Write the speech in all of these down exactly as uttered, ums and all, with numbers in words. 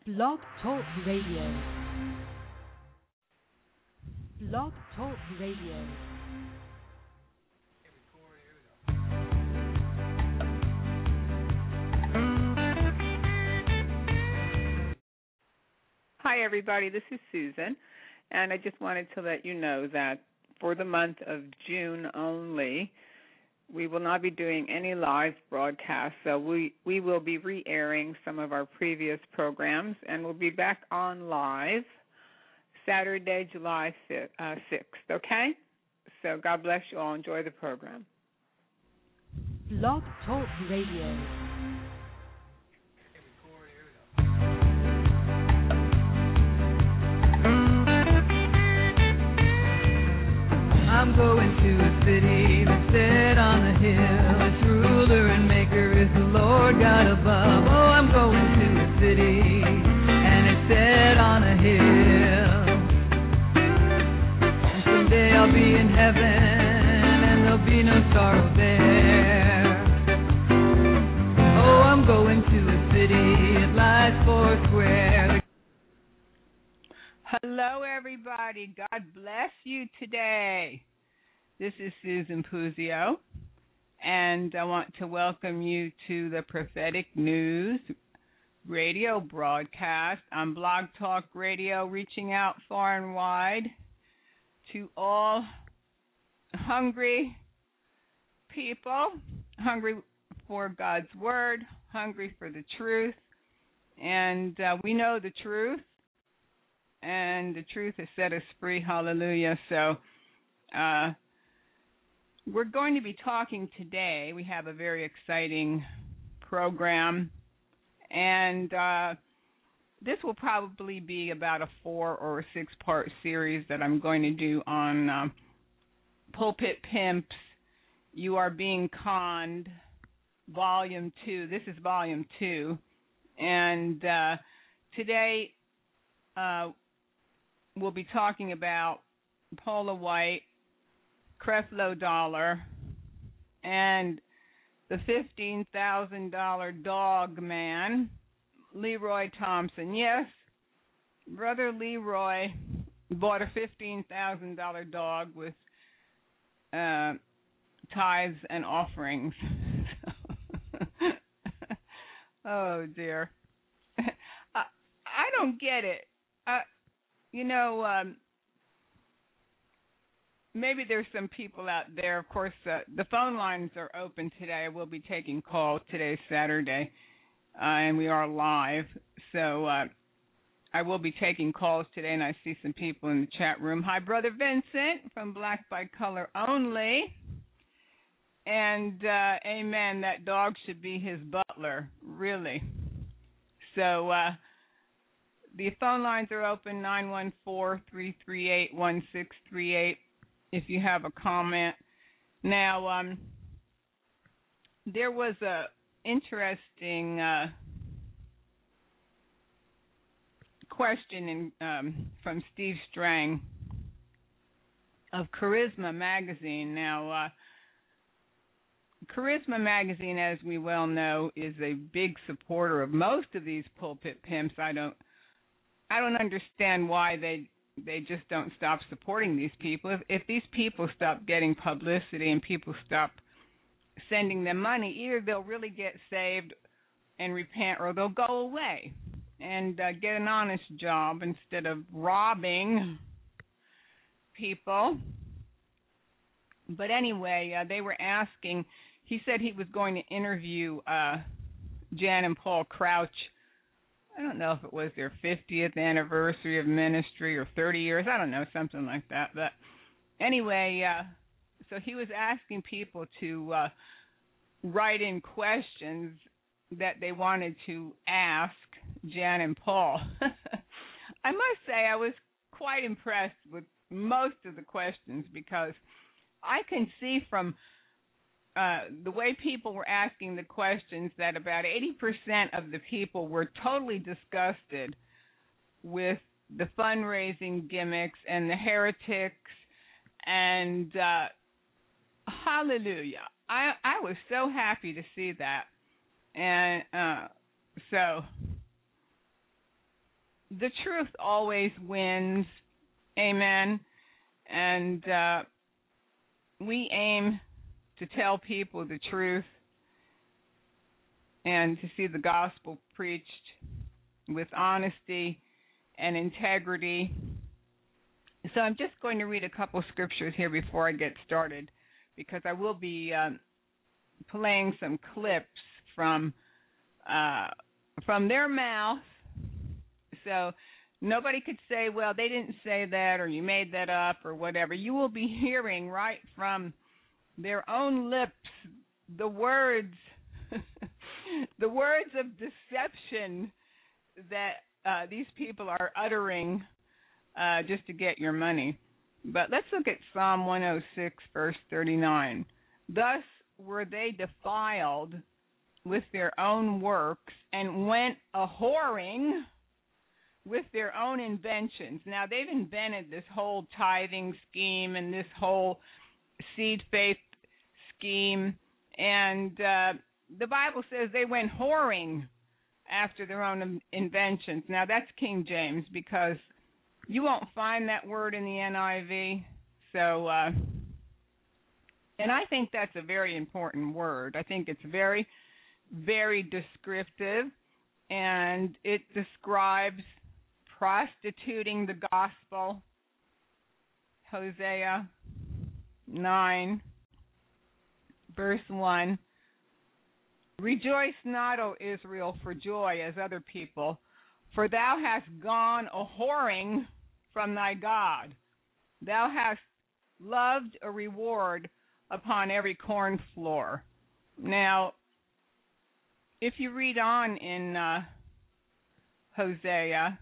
Blog Talk Radio. Blog Talk Radio. Hi, everybody. This is Susan, and I just wanted to let you know that for the month of June only, we will not be doing any live broadcasts, so we, we will be re-airing some of our previous programs, and we'll be back on live Saturday, July sixth, okay? So God bless you all. Enjoy the program. Blog Talk Radio. I'm going to a city that's set on a hill. Its ruler and maker is the Lord God above. Oh, I'm going to a city, and it's set on a hill. And someday I'll be in heaven, and there'll be no sorrow there. Oh, I'm going to a city, it lies four square. Hello, everybody. God bless you today. This is Susan Puzio, and I want to welcome you to the Prophetic News radio broadcast on Blog Talk Radio, reaching out far and wide to all hungry people, hungry for God's Word, hungry for the truth, and uh, we know the truth. And the truth has set us free. Hallelujah. So uh, we're going to be talking today. We have a very exciting program. And uh, this will probably be about a four or a six-part series that I'm going to do on uh, Pulpit Pimps, You Are Being Conned, Volume two. This is Volume two. And uh, today... Uh, We'll be talking about Paula White, Creflo Dollar, and the fifteen thousand dollars dog man, Leroy Thompson. Yes, Brother Leroy bought a fifteen thousand dollars dog with uh, tithes and offerings. Oh, dear. I, I don't get it. Uh, You know, um, maybe there's some people out there. Of course, uh, the phone lines are open today. I will be taking calls. Today's Saturday, uh, and we are live. So uh, I will be taking calls today, and I see some people in the chat room. Hi, Brother Vincent from Black by Color Only. And, uh, amen, that dog should be his butler, really. So, uh the phone lines are open, nine one four, three three eight, one six three eight, if you have a comment. Now, um, there was a interesting uh, question in, um, from Steve Strang of Charisma Magazine. Now, uh, Charisma Magazine, as we well know, is a big supporter of most of these pulpit pimps. I don't I don't understand why they they just don't stop supporting these people. If, if these people stop getting publicity and people stop sending them money, either they'll really get saved and repent, or they'll go away and uh, get an honest job instead of robbing people. But anyway, uh, they were asking, he said he was going to interview uh, Jan and Paul Crouch. I don't know if it was their fiftieth anniversary of ministry or thirty years. I don't know, something like that. But anyway, uh, so he was asking people to uh, write in questions that they wanted to ask Jan and Paul. I must say I was quite impressed with most of the questions, because I can see from Uh, the way people were asking the questions that about eighty percent of the people were totally disgusted with the fundraising gimmicks and the heretics, and uh, hallelujah. I, I was so happy to see that. And uh, so, the truth always wins. Amen. And uh, we aim to tell people the truth and to see the gospel preached with honesty and integrity. So I'm just going to read a couple scriptures here before I get started, because I will be um, playing some clips from uh, from their mouth. So nobody could say, well, they didn't say that, or you made that up, or whatever. You will be hearing right from their own lips the words, the words of deception that uh, these people are uttering uh, just to get your money. But let's look at Psalm one oh six, verse thirty-nine. Thus were they defiled with their own works and went a-whoring with their own inventions. Now, they've invented this whole tithing scheme and this whole seed faith scheme, and uh, the Bible says they went whoring after their own inventions. Now, that's King James, because you won't find that word in the N I V. So, uh, and I think that's a very important word. I think it's very, very descriptive, and it describes prostituting the gospel. Hosea nine, verse one. Rejoice not, O Israel, for joy as other people, for thou hast gone a-whoring from thy God. Thou hast loved a reward upon every corn floor. Now, if you read on in uh, Hosea,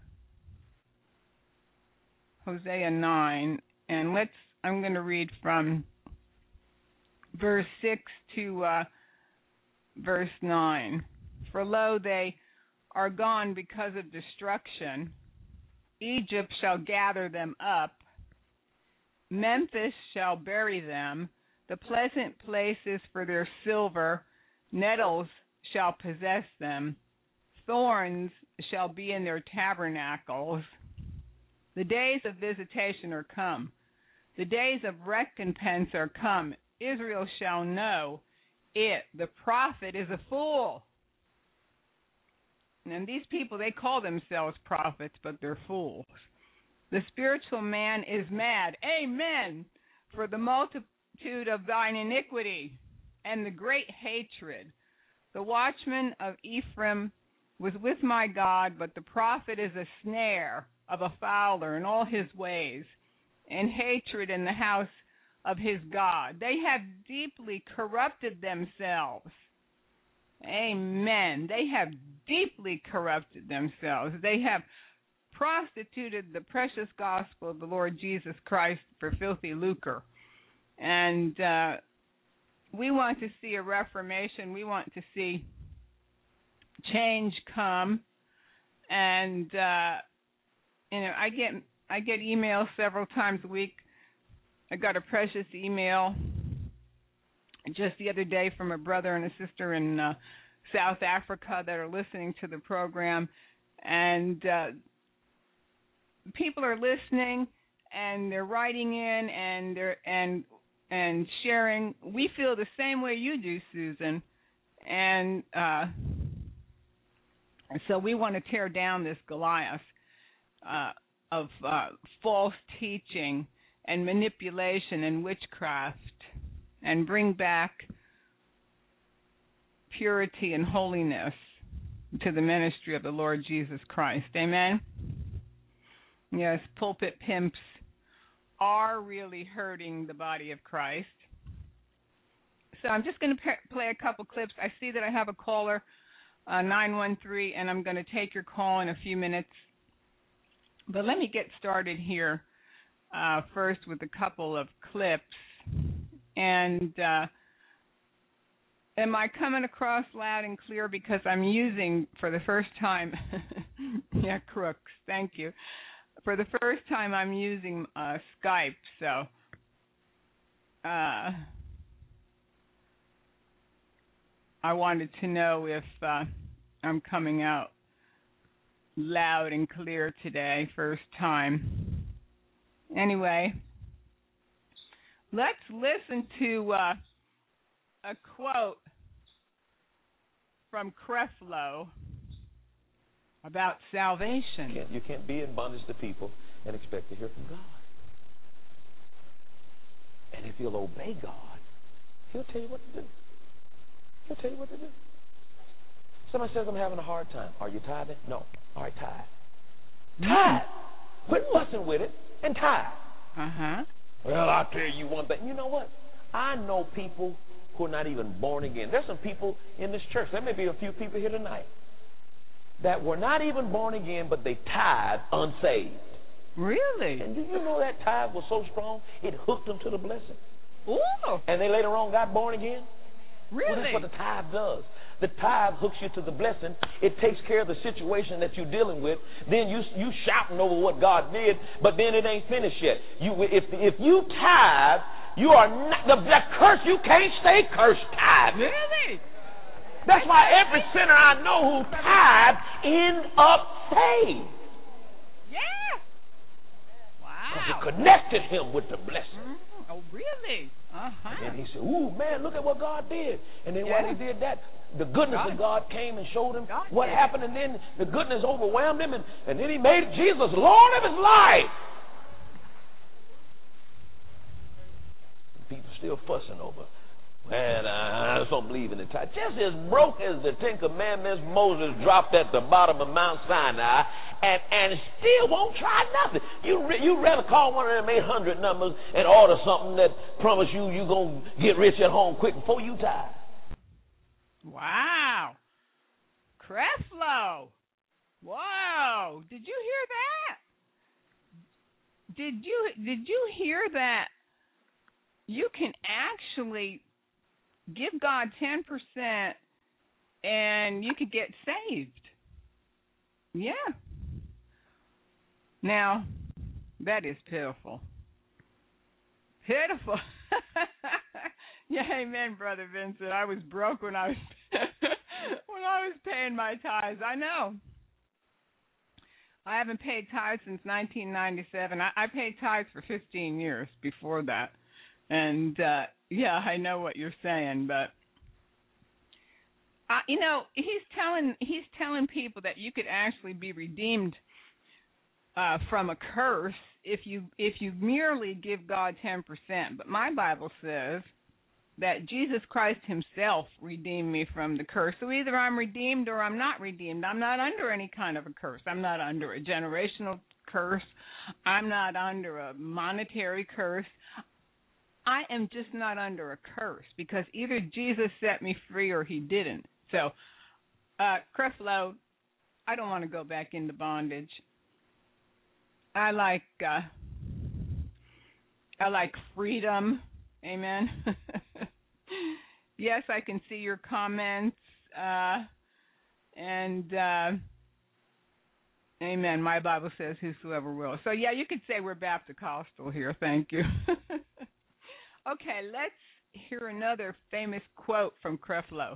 Hosea nine, and let's, I'm going to read from verse six to uh, verse nine. For lo, they are gone because of destruction. Egypt shall gather them up. Memphis shall bury them. The pleasant places for their silver, nettles shall possess them. Thorns shall be in their tabernacles. The days of visitation are come. The days of recompense are come. Israel shall know it. The prophet is a fool. And these people, they call themselves prophets, but they're fools. The spiritual man is mad. Amen. For the multitude of thine iniquity and the great hatred. The watchman of Ephraim was with my God, but the prophet is a snare of a fowler in all his ways, and hatred in the house of his God. They have deeply corrupted themselves. Amen. They have deeply corrupted themselves. They have prostituted the precious gospel of the Lord Jesus Christ for filthy lucre. And uh, we want to see a reformation. We want to see change come. And uh, you know, I get I get emails several times a week. I got a precious email just the other day from a brother and a sister in uh, South Africa that are listening to the program, and uh, people are listening and they're writing in and they're and and sharing. We feel the same way you do, Susan, and uh, so we want to tear down this Goliath uh, of uh, false teaching and manipulation and witchcraft, and bring back purity and holiness to the ministry of the Lord Jesus Christ. Amen? Yes, pulpit pimps are really hurting the body of Christ. So I'm just going to p- play a couple clips. I see that I have a caller, uh, nine one three, and I'm going to take your call in a few minutes. But let me get started here uh, first with a couple of clips. And uh, am I coming across loud and clear? Because I'm using, for the first time, yeah, Crooks, thank you. For the first time, I'm using uh, Skype, so uh, I wanted to know if uh, I'm coming out loud and clear today, first time. Anyway, let's listen to uh, a quote from Creflo about salvation. You can't, you can't be in bondage to people and expect to hear from God. And if you'll obey God, He'll tell you what to do. He'll tell you what to do. Somebody says, I'm having a hard time. Are you tithing? No. All right, tithe. Tithe. Quit fussing with it and tithe. Uh-huh. Well, I'll tell you one thing. You know what? I know people who are not even born again. There's some people in this church. There may be a few people here tonight that were not even born again, but they tithe unsaved. Really? And do you know that tithe was so strong, it hooked them to the blessing? Ooh. And they later on got born again? Really? Well, that's what the tithe does. The tithe hooks you to the blessing. It takes care of the situation that you're dealing with. Then you you shouting over what God did, but then it ain't finished yet. You if if you tithe, you are not the, the curse. You can't stay cursed tithe. Really? That's why every sinner I know who tithe end up saved. Yeah. Wow. Because it connected him with the blessing. Mm-hmm. Oh, really? Uh-huh. And he said, ooh, man, look at what God did. And then yeah. while he did that, the goodness God. of God came and showed him God what did. happened. And then the goodness overwhelmed him. And, and then he made Jesus Lord of his life. People still fussing over, man, I just don't believe in the tithe. Just as broke as the Ten Commandments Moses dropped at the bottom of Mount Sinai, and, and still won't try nothing. You re, you rather call one of them eight hundred numbers and order something that promise you you're going to get rich at home quick before you tithe. Wow. Creflo. Whoa. Did you hear that? Did you did you hear that you can actually give God ten percent and you could get saved? Yeah. Now, that is pitiful. Pitiful. Yeah, amen, Brother Vincent. I was broke when I was when I was paying my tithes. I know. I haven't paid tithes since nineteen ninety-seven. I, I paid tithes for fifteen years before that. And, uh, yeah, I know what you're saying, but, uh, you know, he's telling he's telling people that you could actually be redeemed uh, from a curse if you if you merely give God ten percent. But my Bible says that Jesus Christ himself redeemed me from the curse. So either I'm redeemed or I'm not redeemed. I'm not under any kind of a curse. I'm not under a generational curse. I'm not under a monetary curse. I am just not under a curse because either Jesus set me free or he didn't. So, uh, Creflo, I don't want to go back into bondage. I like uh, I like freedom. Amen. Yes, I can see your comments. Uh, and uh, amen. My Bible says whosoever will. So, yeah, you could say we're Baptist-Costal here. Thank you. Okay, let's hear another famous quote from Creflo.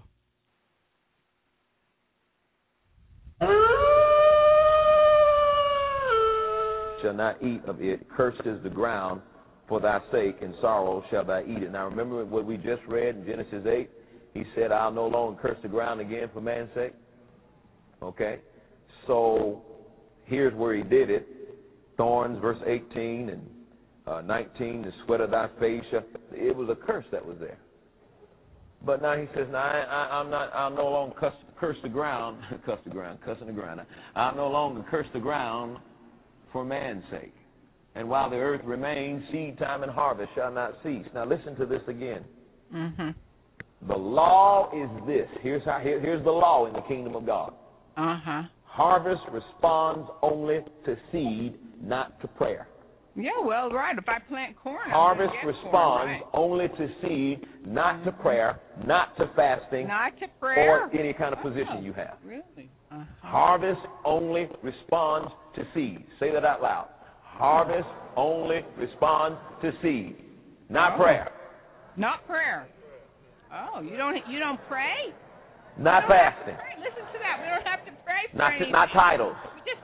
Shall not eat of it, cursed is the ground for thy sake, and sorrow shall thou eat it. Now remember what we just read in Genesis eight? He said, I'll no longer curse the ground again for man's sake. Okay? So here's where he did it. Thorns, verse eighteen, and Uh, nineteen, the sweat of thy face. It was a curse that was there. But now he says, "No, I, I, I'm not. I'll no longer cuss, curse the ground, cuss the ground, cussing the ground. I'll no longer curse the ground for man's sake. And while the earth remains, seed time and harvest shall not cease." Now listen to this again. Mm-hmm. The law is this. Here's how. Here, here's the law in the kingdom of God. Uh huh. Harvest responds only to seed, not to prayer. Yeah, well, right. If I plant corn, harvest I'm responds corn, right? only to seed, not to prayer, not to fasting, not to prayer, or any kind of position you have. Really? Uh-huh. Harvest only responds to seed. Say that out loud. Harvest only responds to seed, not oh. prayer. Not prayer. Oh, you don't you don't pray? Not don't fasting. Listen to that. We don't have to pray for Not anything. not titles. We just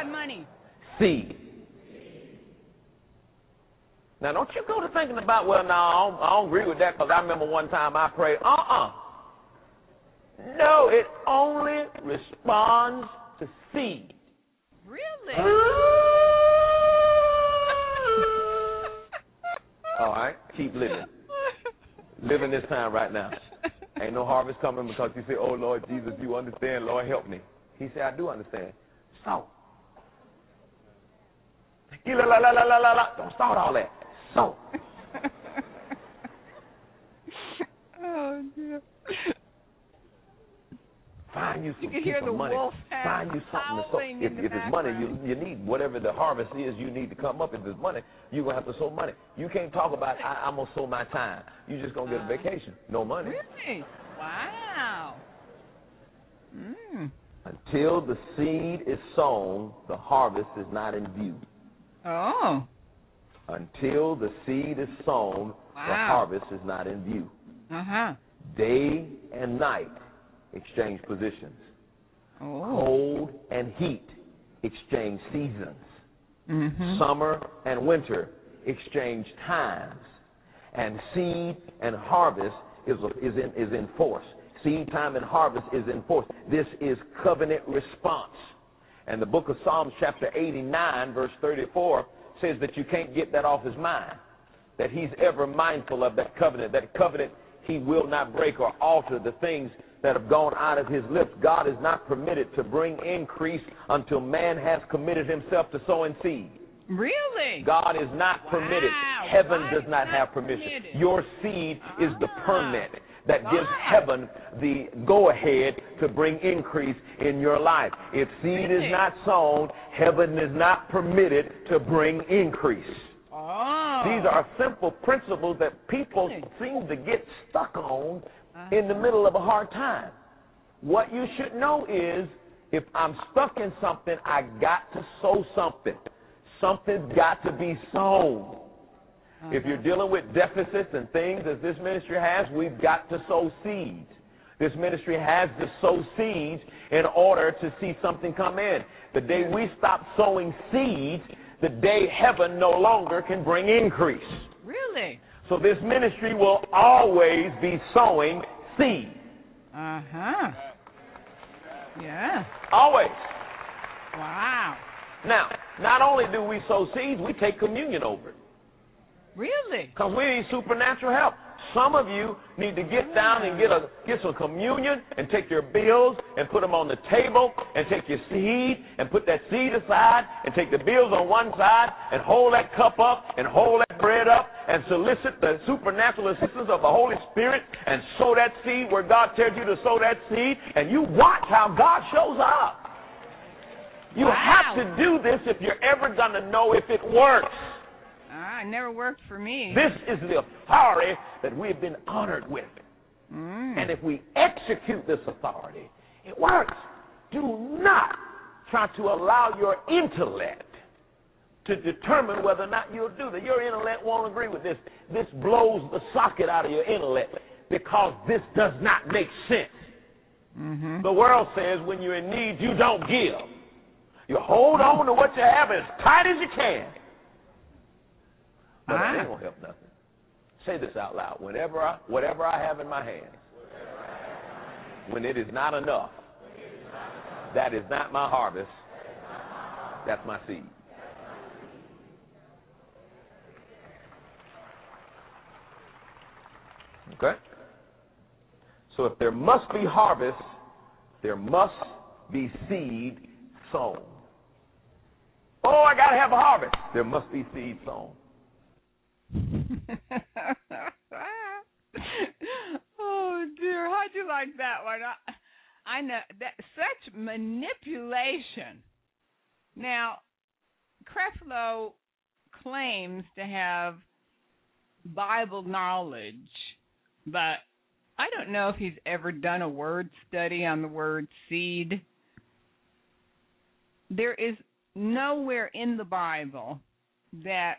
God money? Seed. Now, don't you go to thinking about, well, no, I don't, I don't agree with that because I remember one time I prayed. Uh-uh. No, it only responds to seed. Really? All right, keep living. Living this time right now. Ain't no harvest coming because you say, oh, Lord Jesus, you understand. Lord, help me. He said, I do understand. So. La, la, la, la, la, la. Don't start all that. So. Oh, dear. Find you some You can hear the money. wolf Find you something to sow. If, if it's money, you you need whatever the harvest is. You need to come up. If it's money, you're gonna have to sow money. You can't talk about I, I'm gonna sow my time. You just gonna get a vacation. No money. Really? Wow. Mm. Until the seed is sown, the harvest is not in view. Oh. Until the seed is sown, wow. the harvest is not in view. Uh huh. Day and night exchange positions. Oh. Cold and heat exchange seasons. Mm-hmm. Summer and winter exchange times. And seed and harvest is, is, in, is in force. Seed time and harvest is in force. This is covenant response. And the book of Psalms chapter eighty-nine, verse thirty-four, says that you can't get that off his mind, that he's ever mindful of that covenant. That covenant he will not break or alter the things that have gone out of his lips. God is not permitted to bring increase until man has committed himself to sowing seed. Really? God is not wow. permitted. Heaven God does not, not have permission. Permitted. Your seed ah. is the permit that God. gives heaven the go-ahead to bring increase in your life. If seed really? is not sown, heaven is not permitted to bring increase. Oh. These are simple principles that people really? seem to get stuck on uh-huh. in the middle of a hard time. What you should know is, if I'm stuck in something, I got to sow something. Something's got to be sown. Uh-huh. If you're dealing with deficits and things as this ministry has, we've got to sow seeds. This ministry has to sow seeds in order to see something come in. The day we stop sowing seeds, the day heaven no longer can bring increase. Really? So this ministry will always be sowing seed. Uh-huh. Yeah. Always. Wow. Now, not only do we sow seeds, we take communion over it. Really? Because we need supernatural help. Some of you need to get down and get a get some communion and take your bills and put them on the table and take your seed and put that seed aside and take the bills on one side and hold that cup up and hold that bread up and solicit the supernatural assistance of the Holy Spirit and sow that seed where God tells you to sow that seed, and you watch how God shows up. You wow. have to do this if you're ever going to know if it works. Ah, it never worked for me. This is the authority that we've been honored with. Mm. And if we execute this authority, it works. Do not try to allow your intellect to determine whether or not you'll do that. Your intellect won't agree with this. This blows the socket out of your intellect because this does not make sense. Mm-hmm. The world says when you're in need, you don't give. You hold on to what you have as tight as you can. But ah. that ain't going to help nothing. Say this out loud. Whenever I, whatever I have in my hands, when it is not enough, that is not my harvest. That's my seed. Okay? So if there must be harvest, there must be seed sown. Oh, I got to have a harvest. There must be seed sown. Oh dear, how'd you like that one? I, I know that such manipulation. Now, Creflo claims to have Bible knowledge, but I don't know if he's ever done a word study on the word seed. There is nowhere in the Bible that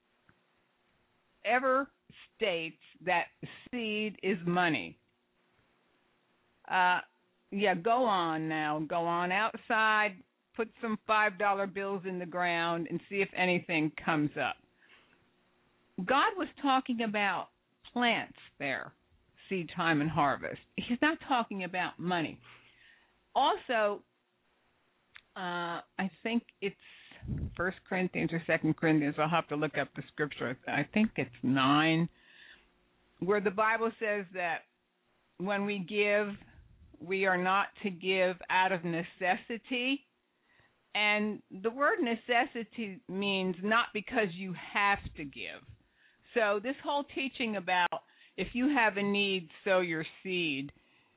ever states that seed is money. Uh, yeah, go on now. Go on outside put some five dollar bills in the ground and see if anything comes up. God was talking about plants there, seed time and harvest. He's not talking about money. Also, uh, I think it's First Corinthians or Second Corinthians. I'll have to look up the scripture. I think it's nine, where the Bible says that when we give, we are not to give out of necessity. And the word necessity means not because you have to give. So this whole teaching about if you have a need, sow your seed,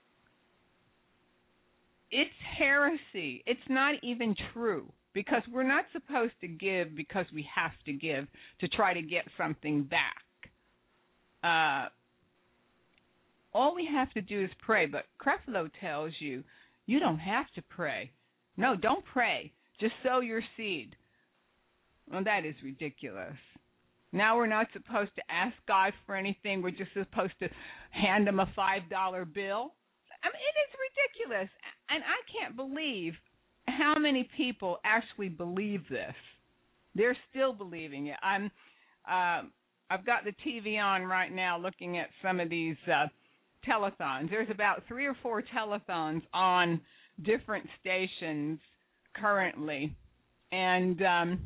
it's heresy. It's not even true, because we're not supposed to give because we have to give to try to get something back. Uh, all we have to do is pray, but Creflo tells you, you don't have to pray. No, don't pray. Just sow your seed. Well, that is ridiculous. Now we're not supposed to ask God for anything. We're just supposed to hand him a five dollar bill. I mean, it is ridiculous. And I can't believe how many people actually believe this. They're still believing it. I'm, uh, I've got the T V on right now looking at some of these uh, telethons. There's about three or four telethons on different stations currently. And um,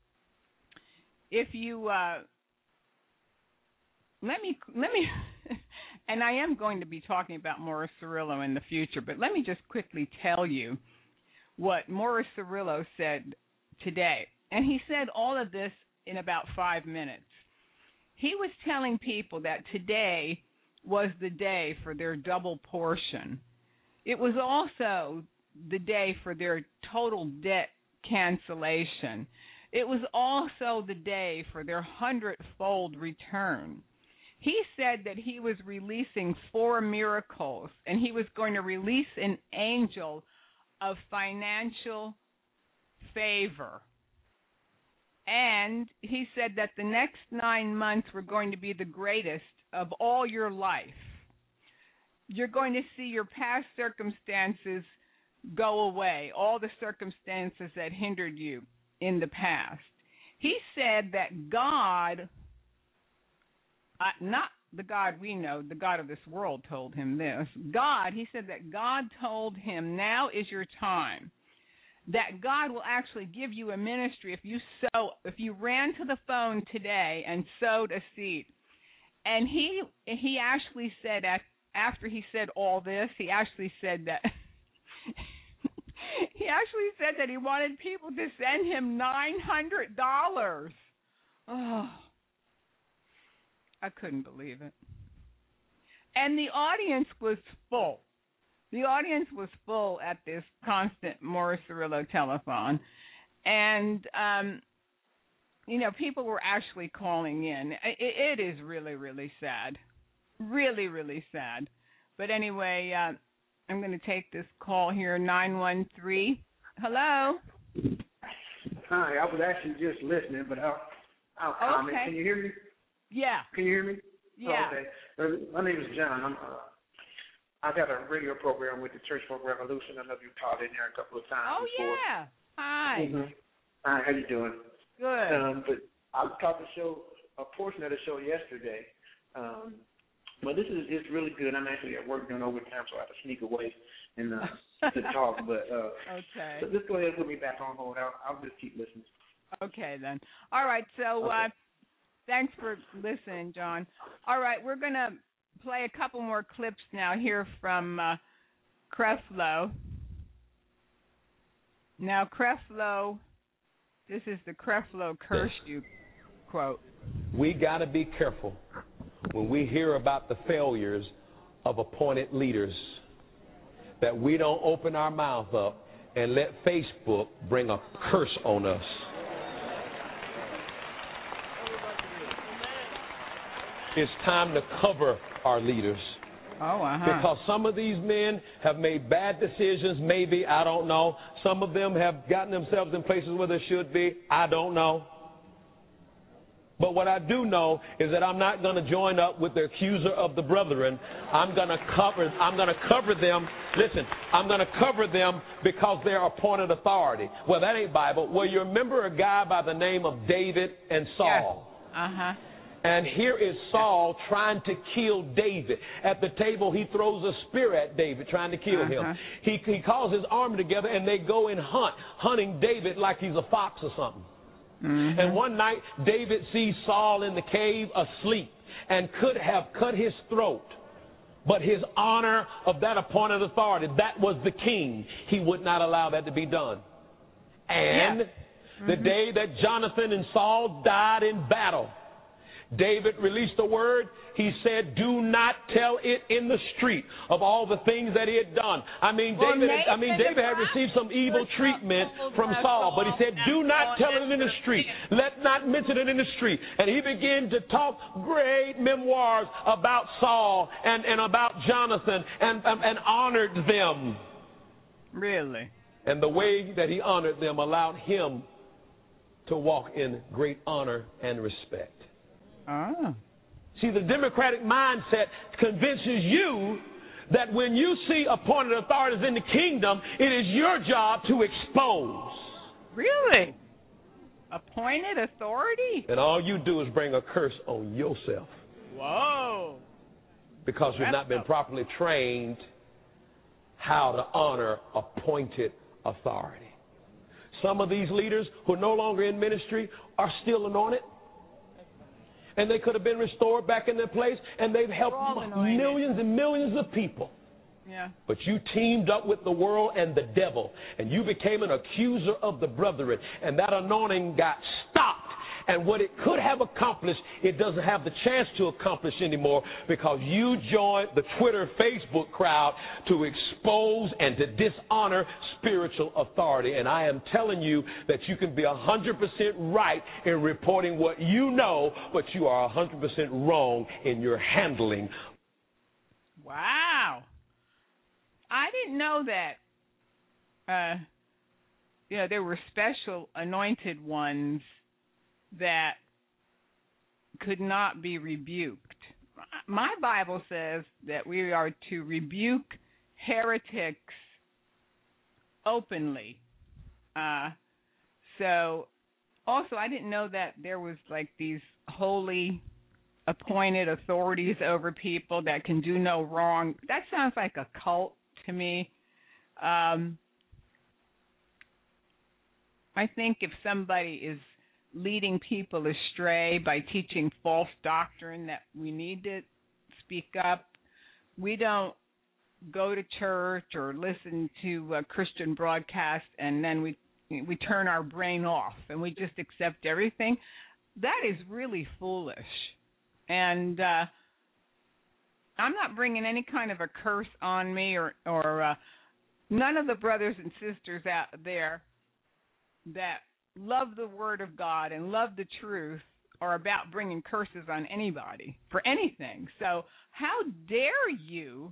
if you uh, let me let me, and I am going to be talking about Morris Cerullo in the future, but let me just quickly tell you what Morris Cerullo said today. And he said all of this in about five minutes. He was telling people that today was the day for their double portion. It was also the day for their total debt cancellation. It was also the day for their hundredfold return. He said that he was releasing four miracles, and he was going to release an angel of financial favor. And he said that the next nine months were going to be the greatest of all your life. You're going to see your past circumstances go away, all the circumstances that hindered you in the past. He said that God, uh, not the God we know, the God of this world told him this. God, he said that God told him, now is your time. That God will actually give you a ministry if you sow, if you ran to the phone today and sowed a seed. And he he actually said, after he said all this, he actually said that he actually said that he wanted people to send him nine hundred dollars. Oh, I couldn't believe it. And the audience was full. The audience was full at this constant Morris Cerullo telethon. And, um, you know, people were actually calling in. It, it is really, really sad. Really, really sad. But anyway, uh, I'm going to take this call here, nine one three. Hello? Hi, I was actually just listening, but I'll, I'll comment. Okay. Can you hear me? Yeah. Can you hear me? Yeah. Oh, okay. Uh, my name is John. I'm, uh, I got a radio program with the Church for Revolution. I know you taught in there a couple of times Oh, before. yeah. Hi. Mm-hmm. Hi, how you doing? Good. Um, but I caught the show, a portion of the show yesterday. Um, but this is it's really good. I'm actually at work doing overtime, so I have to sneak away and uh, to talk. But uh, okay. So just go ahead and put me back on hold. I'll, I'll just keep listening. Okay, then. All right, so okay. uh, thanks for listening, John. All right, we're going to play a couple more clips now here from uh, Creflo. Now, Creflo, this is the Creflo curse you quote. We got to be careful when we hear about the failures of appointed leaders, that we don't open our mouth up and let Facebook bring a curse on us. It's time to cover our leaders. Oh, uh-huh. Because some of these men have made bad decisions, maybe, I don't know. Some of them have gotten themselves in places where they should be, I don't know. But what I do know is that I'm not going to join up with the accuser of the brethren. I'm going to cover I'm going to cover them. Listen, I'm going to cover them because they're appointed authority. Well, that ain't Bible. Well, you remember a guy by the name of David and Saul? Yes. Uh-huh. And here is Saul trying to kill David. At the table, he throws a spear at David, trying to kill uh-huh. him. He, he calls his army together, and they go and hunt, hunting David like he's a fox or something. Mm-hmm. And one night, David sees Saul in the cave asleep and could have cut his throat. But his honor of that appointed authority, that was the king, he would not allow that to be done. And yes. the mm-hmm. day that Jonathan and Saul died in battle, David released a word. He said, do not tell it in the street of all the things that he had done. I mean, well, David, Nathan I mean, David had received some evil treatment from Saul, but he said, do not tell it in the street. Let not mention it in the street. And he began to talk great memoirs about Saul and, and about Jonathan and, and, and honored them. Really? And the way that he honored them allowed him to walk in great honor and respect. Oh. See, the democratic mindset convinces you that when you see appointed authorities in the kingdom, it is your job to expose. Really? Appointed authority? And all you do is bring a curse on yourself. Whoa. Because you've That's not been a- properly trained how to honor appointed authority. Some of these leaders who are no longer in ministry are still anointed. And they could have been restored back in their place, and they've helped millions and millions of people. Yeah. But you teamed up with the world and the devil, and you became an accuser of the brethren, and that anointing got stopped. And what it could have accomplished, it doesn't have the chance to accomplish anymore because you joined the Twitter, Facebook crowd to expose and to dishonor spiritual authority. And I am telling you that you can be one hundred percent right in reporting what you know, but you are one hundred percent wrong in your handling. Wow. I didn't know that. Uh, you know, there were special anointed ones that could not be rebuked. My Bible says that we are to rebuke heretics openly. Uh, so, also, I didn't know that there was like these holy appointed authorities over people that can do no wrong. That sounds like a cult to me. Um, I think if somebody is leading people astray by teaching false doctrine, that we need to speak up. We don't go to church or listen to a Christian broadcast and then we we turn our brain off and we just accept everything. That is really foolish. And uh, I'm not bringing any kind of a curse on me or, or uh, none of the brothers and sisters out there that love the Word of God and love the truth are about bringing curses on anybody for anything. So how dare you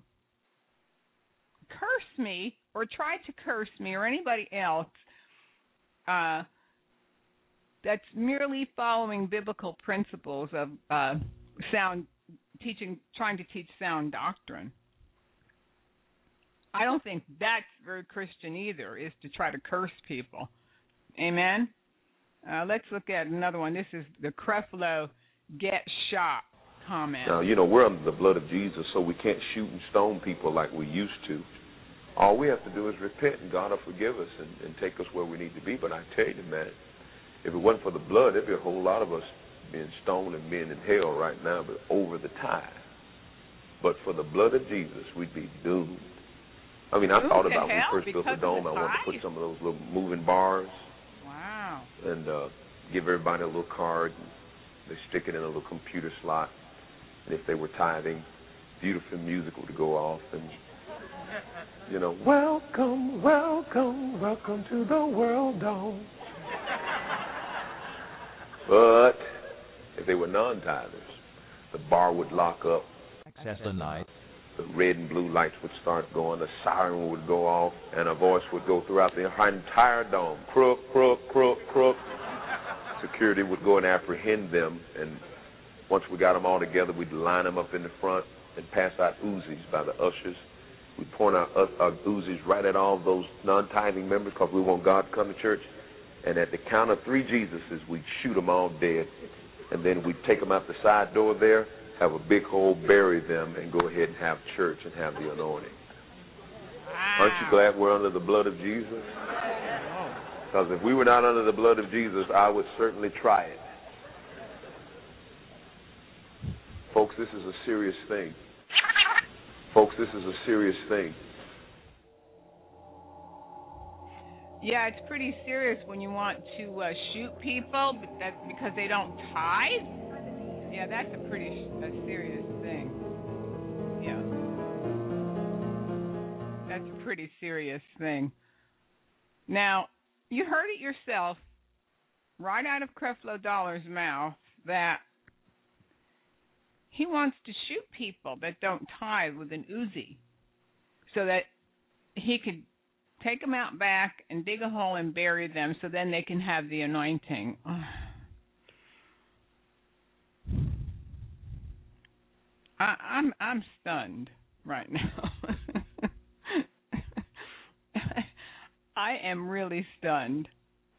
curse me or try to curse me or anybody else uh, that's merely following biblical principles of uh, sound teaching, trying to teach sound doctrine. I don't think that's very Christian either, is to try to curse people. Amen? Uh, let's look at another one. This is the Creflo Get Shot comment. Now, you know, we're under the blood of Jesus, so we can't shoot and stone people like we used to. All we have to do is repent, and God will forgive us and, and take us where we need to be. But I tell you, man, if it wasn't for the blood, there'd be a whole lot of us being stoned and being in hell right now, but over the time. But for the blood of Jesus, we'd be doomed. I mean, I Doomed thought to about when we hell first built the because dome, of I the wanted to put tithe? some of those little moving bars Wow. and uh, give everybody a little card. And they stick it in a little computer slot. And if they were tithing, beautiful music would go off. And, you know, welcome, welcome, welcome to the world dome. But if they were non-tithers, the bar would lock up. Access the night. The red and blue lights would start going, the siren would go off, and a voice would go throughout the entire dome. Crook, crook, crook, crook. To security would go and apprehend them, and once we got them all together, we'd line them up in the front and pass out Uzis by the ushers. We'd point our, our Uzis right at all those non-tithing members because we want God to come to church. And at the count of three Jesuses, we'd shoot them all dead. And then we'd take them out the side door there, have a big hole, bury them, and go ahead and have church and have the anointing. Wow. Aren't you glad we're under the blood of Jesus? Because if we were not under the blood of Jesus, I would certainly try it. Folks, this is a serious thing. Folks, this is a serious thing. Yeah, it's pretty serious when you want to uh, shoot people but that, because they don't tithe. Yeah, that's a pretty a serious thing. Yeah. That's a pretty serious thing. Now, you heard it yourself right out of Creflo Dollar's mouth that he wants to shoot people that don't tithe with an Uzi so that he could take them out back and dig a hole and bury them so then they can have the anointing. I, I'm I'm stunned right now. I am really stunned.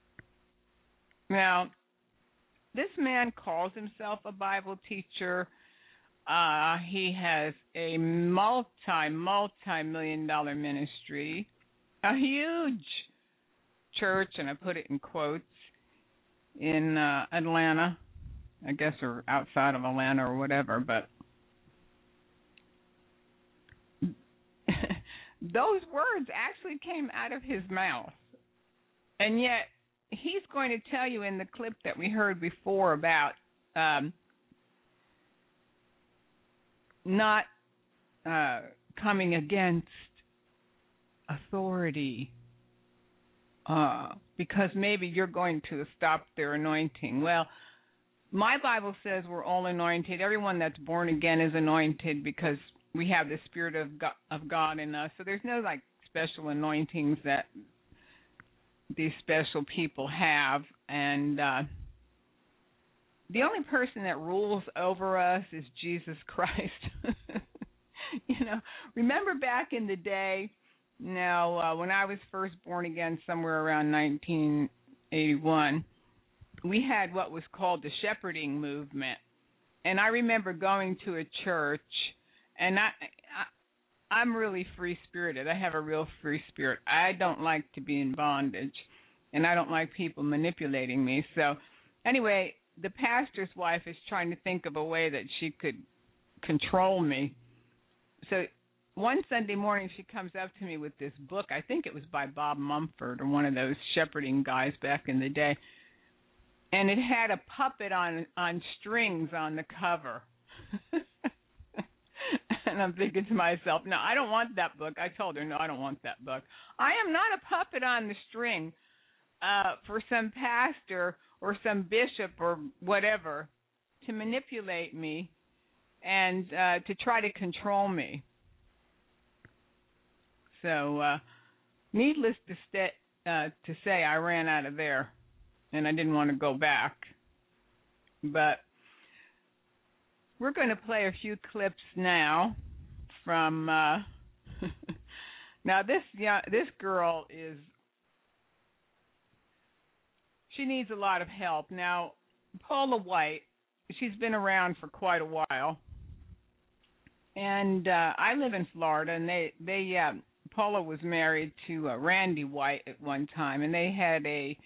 Now, this man calls himself a Bible teacher. Uh, he has a multi, multi-million dollar ministry, a huge church, and I put it in quotes, in uh, Atlanta, I guess, or outside of Atlanta or whatever, but those words actually came out of his mouth. And yet, he's going to tell you in the clip that we heard before about um, not uh, coming against authority uh, because maybe you're going to stop their anointing. Well, my Bible says we're all anointed. Everyone that's born again is anointed because we have the Spirit of God, of God in us. So there's no, like, special anointings that these special people have. And uh, the only person that rules over us is Jesus Christ. You know, remember back in the day, now, uh, when I was first born again somewhere around nineteen eighty-one, we had what was called the shepherding movement. And I remember going to a church, and I, I, I'm really free-spirited. I have a real free spirit. I don't like to be in bondage, and I don't like people manipulating me. So anyway, the pastor's wife is trying to think of a way that she could control me. So one Sunday morning, she comes up to me with this book. I think it was by Bob Mumford or one of those shepherding guys back in the day. And it had a puppet on on strings on the cover. And I'm thinking to myself, no, I don't want that book. I told her, no, I don't want that book. I am not a puppet on the string uh, for some pastor or some bishop or whatever to manipulate me and uh, to try to control me. So, uh, needless to, st- uh, to say, I ran out of there, and I didn't want to go back. But we're going to play a few clips now from. Uh, now this yeah, this girl is. She needs a lot of help. Now, Paula White, she's been around for quite a while, and uh, I live in Florida, and they they. Uh, Paula was married to uh, Randy White at one time, and they had a.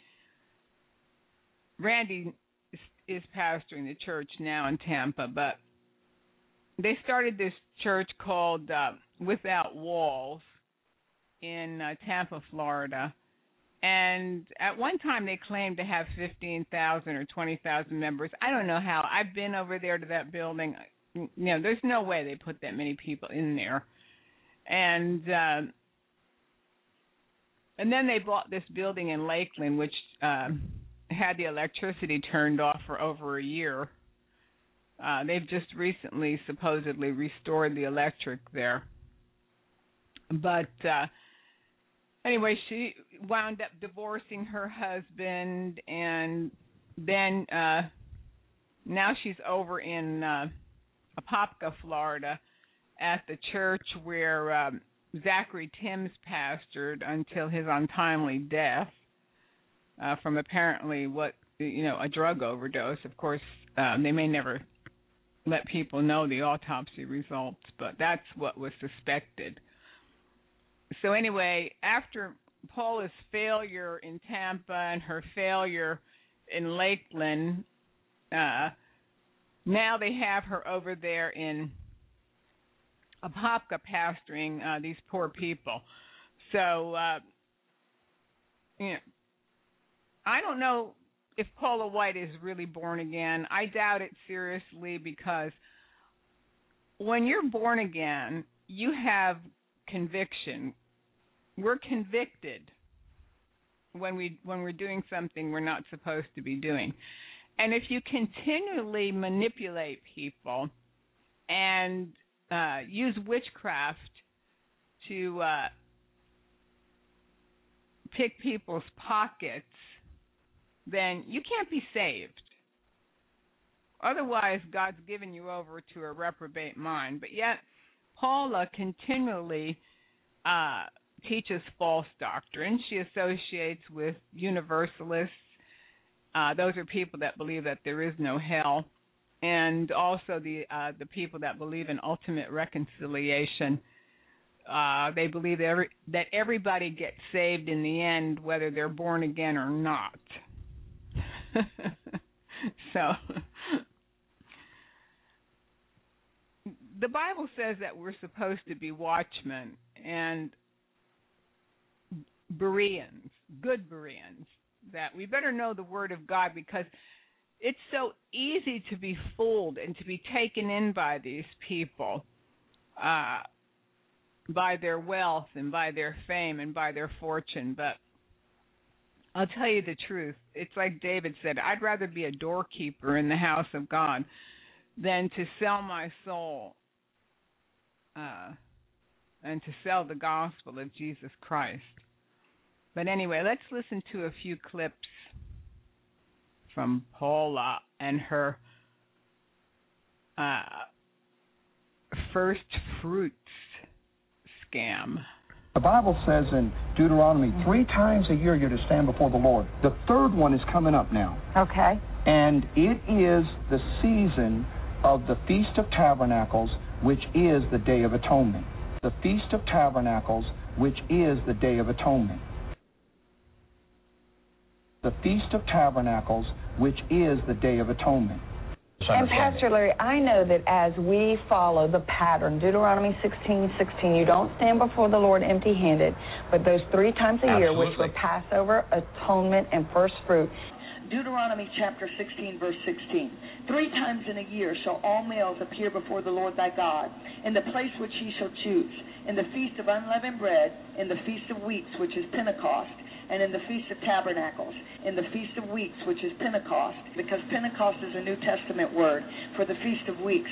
Randy is, is pastoring the church now in Tampa, but they started this church called uh, Without Walls in uh, Tampa, Florida. And at one time they claimed to have fifteen thousand or twenty thousand members. I don't know how. I've been over there to that building. You know, there's no way they put that many people in there. And uh, and then they bought this building in Lakeland, which uh, had the electricity turned off for over a year. Uh, they've just recently supposedly restored the electric there. But uh, anyway, she wound up divorcing her husband, and then uh, now she's over in uh, Apopka, Florida, at the church where um, Zachary Timms pastored until his untimely death uh, from apparently what you know a drug overdose. Of course, um, they may never let people know the autopsy results, but that's what was suspected. So anyway, after Paula's failure in Tampa and her failure in Lakeland, uh, now they have her over there in Apopka pastoring uh, these poor people. So, uh, you know, I don't know if Paula White is really born again. I doubt it seriously, because when you're born again, you have conviction. We're convicted when we when we're doing something we're not supposed to be doing. And if you continually manipulate people and uh, use witchcraft to uh, pick people's pockets, then you can't be saved. Otherwise, God's given you over to a reprobate mind. But yet, Paula continually uh, teaches false doctrine. She associates with universalists. Uh, those are people that believe that there is no hell, and also the uh, the people that believe in ultimate reconciliation. Uh, they believe that, every, that everybody gets saved in the end, whether they're born again or not. So, the Bible says that we're supposed to be watchmen and Bereans, good Bereans, that we better know the Word of God, because it's so easy to be fooled and to be taken in by these people, uh, by their wealth and by their fame and by their fortune. But I'll tell you the truth. It's like David said, I'd rather be a doorkeeper in the house of God than to sell my soul uh, and to sell the gospel of Jesus Christ. But anyway, let's listen to a few clips from Paula and her uh, first fruits scam. The Bible says in Deuteronomy, three times a year you're to stand before the Lord. The third one is coming up now. Okay. And it is the season of the Feast of Tabernacles, which is the Day of Atonement. The Feast of Tabernacles, which is the Day of Atonement. The Feast of Tabernacles, which is the Day of Atonement. And Pastor Larry, I know that as we follow the pattern, Deuteronomy sixteen sixteen, you don't stand before the Lord empty-handed, but those three times a Absolutely. year, which were Passover, Atonement, and First Fruit. Deuteronomy chapter sixteen, verse sixteen. Three times in a year shall all males appear before the Lord thy God, in the place which he shall choose, in the feast of unleavened bread, in the feast of weeks, which is Pentecost, and in the Feast of Tabernacles, in the Feast of Weeks, which is Pentecost, because Pentecost is a New Testament word for the Feast of Weeks.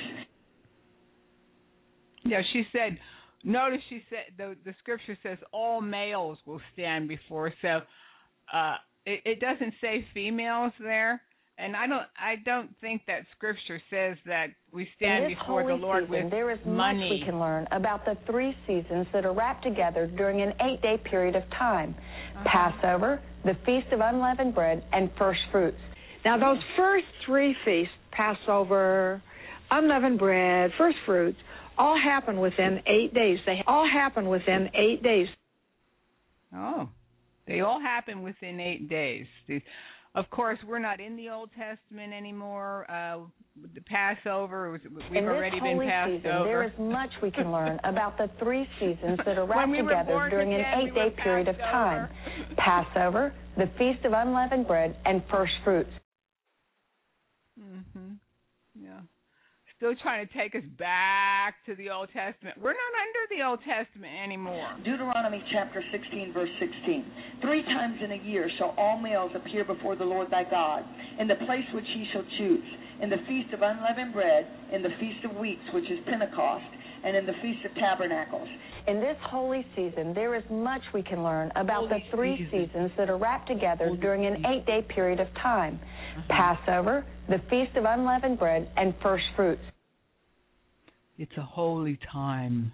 Yeah, she said, notice she said, the, the scripture says all males will stand before, so uh, it, it doesn't say females there, and I don't I don't think that scripture says that we stand before the Lord season, with there is money. Much we can learn about the three seasons that are wrapped together during an eight-day period of time. Uh-huh. Passover, the Feast of Unleavened Bread, and First Fruits. Now, those first three feasts, Passover, Unleavened Bread, First Fruits, all happen within eight days. They all happen within eight days. Oh, they all happen within eight days. Of course, we're not in the Old Testament anymore. Uh, the Passover, we've already been passed season, over. There is much we can learn about the three seasons that are wrapped we together during again, an eight-day we period of time. Passover, the Feast of Unleavened Bread, and First Fruits. Mm-hmm. Yeah. Still trying to take us back to the Old Testament. We're not under the Old Testament anymore. Deuteronomy chapter sixteen, verse sixteen. Three times in a year shall all males appear before the Lord thy God, in the place which he shall choose, in the Feast of Unleavened Bread, in the Feast of Weeks, which is Pentecost, and in the Feast of Tabernacles. In this holy season, there is much we can learn about Holy the three season. seasons that are wrapped together Holy during an season. eight-day period of time. Uh-huh. Passover, the Feast of Unleavened Bread, and First Fruits. It's a holy time.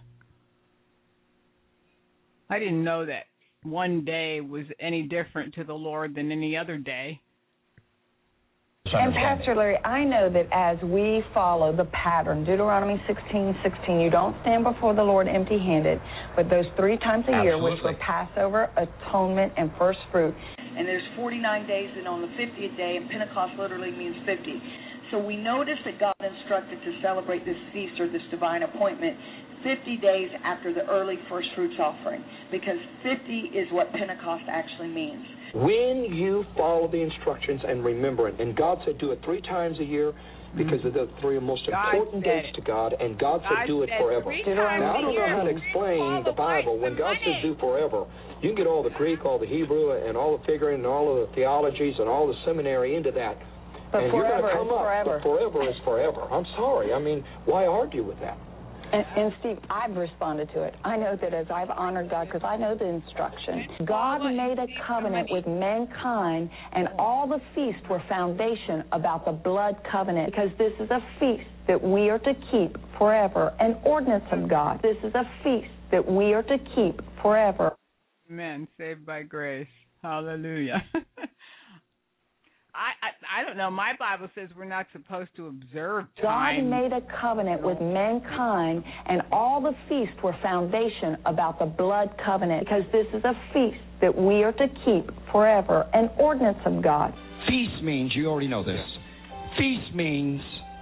I didn't know that one day was any different to the Lord than any other day. And Pastor Larry, I know that as we follow the pattern, Deuteronomy sixteen sixteen, you don't stand before the Lord empty-handed, but those three times a year, which were Passover, Atonement, and First Fruit. And there's forty-nine days, and on the fiftieth day, and Pentecost literally means fifty. So we notice that God instructed to celebrate this feast or this divine appointment fifty days after the early first fruits offering, because fifty is what Pentecost actually means. When you follow the instructions and remember it, and God said do it three times a year because of the three most God important said dates it. to God, and God, God said do it said forever. three Now, times I a don't know year. how to All explain the the Bible. rights When and God money. says do forever, you can get all the Greek, all the Hebrew, and all the figuring, and all of the theologies, and all the seminary into that. But and you're going forever to come is up, forever. but forever is forever. I'm sorry. I mean, why argue with that? And, and Steve, I've responded to it. I know that as I've honored God, because I know the instruction, God made a covenant with mankind, and all the feasts were foundation about the blood covenant, because this is a feast that we are to keep forever, an ordinance of God. This is a feast that we are to keep forever. Amen. Saved by grace. Hallelujah. I, I I don't know. My Bible says we're not supposed to observe time. God made a covenant with mankind, and all the feasts were foundation about the blood covenant, because this is a feast that we are to keep forever, an ordinance of God. Feast means, you already know this, feast means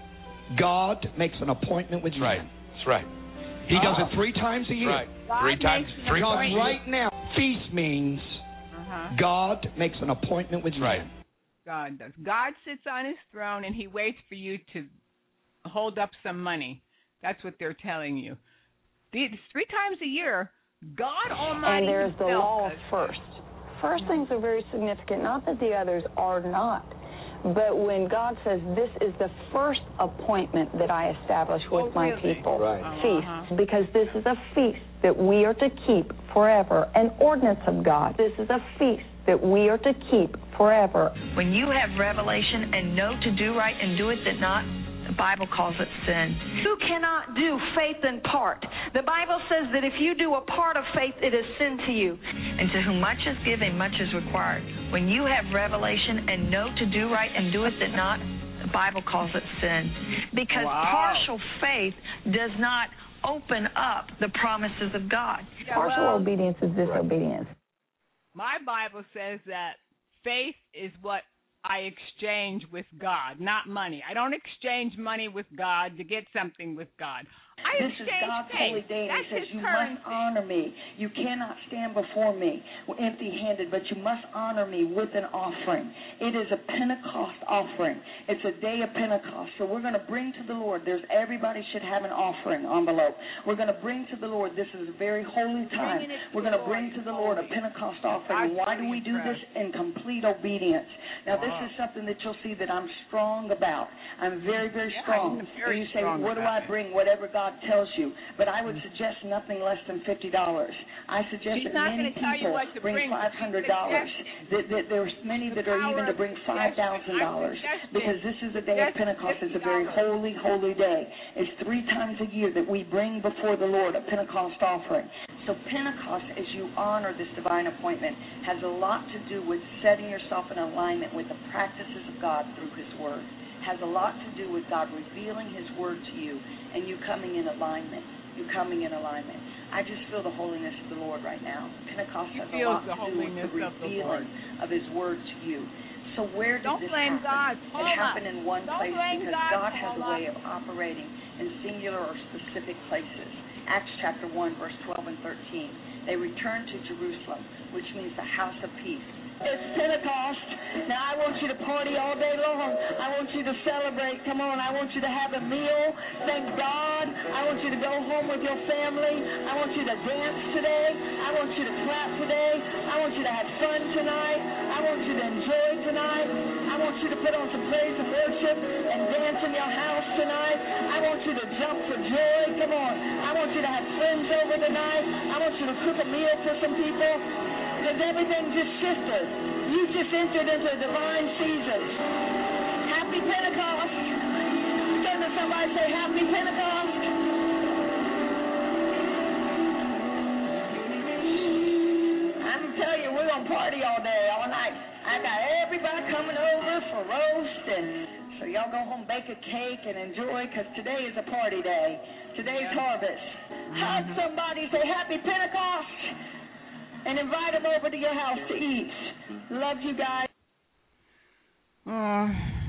God makes an appointment with you. Right. That's right. He does Oh. it three times a year. Right. God Three times. makes an Three Because times. right now, feast means Uh-huh. God makes an appointment with you. Right. God does. God sits on his throne and he waits for you to hold up some money. That's what they're telling you. These three times a year, God Almighty And there's the himself law of does- first. First things are very significant, not that the others are not. But when God says, this is the first appointment that I establish with Oh, my really? people, Right. feast, Uh-huh. because this is a feast that we are to keep forever, an ordinance of God. This is a feast that we are to keep forever. When you have revelation and know to do right and do it that not, the Bible calls it sin. You cannot do faith in part. The Bible says that if you do a part of faith, it is sin to you. And to whom much is given, much is required. When you have revelation and know to do right and do it that not, the Bible calls it sin. Because Wow. partial faith does not open up the promises of God. Yeah, Partial well, obedience is disobedience. my Bible says that faith is what I exchange with God, not money. I don't exchange money with God to get something with God. I This is exchange God's faith. holy day, and That's he says his you currency. must honor me. You cannot stand before me empty-handed, but you must honor me with an offering. It is a Pentecost offering. It's a day of Pentecost. So we're going to bring to the Lord. There's everybody should have an offering envelope. We're going to bring to the Lord. This is a very holy time. Bringing it to We're the going to Lord bring to is the Lord a holy. Pentecost offering. I'm And why do really we do this? impressed. In complete obedience. Now, this Wow. is something that you'll see that I'm strong about. I'm very, very Yeah, strong. I'm very and you say, strong what do about I it. bring? Whatever God tells you. But I would suggest nothing less than fifty dollars. I suggest She's that not many gonna tell you people what to bring bring, but five hundred dollars. she's That, that there's many The that are even power to of bring suggestion. five thousand dollars. I'm suggesting Because this is the day of just Pentecost. It's a very fifty dollars. holy, holy day. It's three times a year that we bring before the Lord a Pentecost offering. So Pentecost, as you honor this divine appointment, has a lot to do with setting yourself in alignment with the practices of God through His Word. Has a lot to do with God revealing His Word to you and you coming in alignment. You coming in alignment. I just feel the holiness of the Lord right now. Pentecost He has a feels lot the to do with the holiness of the revealing Lord. of His Word to you. So where did Don't this blame happen? God. It Paula. happened in one Don't place blame because God, God has a Paula. way of operating in singular or specific places. Acts chapter one, verse twelve and thirteen. They returned to Jerusalem, which means the house of peace. It's Pentecost. Now I want you to party all day long. I want you to celebrate. Come on, I want you to have a meal. Thank God. I want you to go home with your family. I want you to dance today. I want you to clap today. I want you to have fun tonight. I want you to enjoy tonight. I want you to put on some praise and worship and dance in your house tonight. I want you to jump for joy. Come on. I want you to have friends over tonight. I want you to cook a meal for some people. Because everything just shifted. You just entered into a divine season. Happy Pentecost. Turn to somebody, say Happy Pentecost. I'm telling you, we're going to party all day, all night. I got everybody coming over for roast, and so y'all go home, bake a cake, and enjoy, because today is a party day. Today's yeah. harvest. Hug mm-hmm. somebody, say Happy Pentecost, and invite them over to your house to eat. Love you guys. Uh,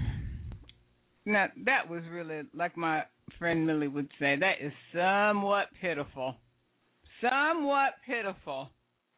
now, that was really, like my friend Millie would say, that is somewhat pitiful. Somewhat pitiful.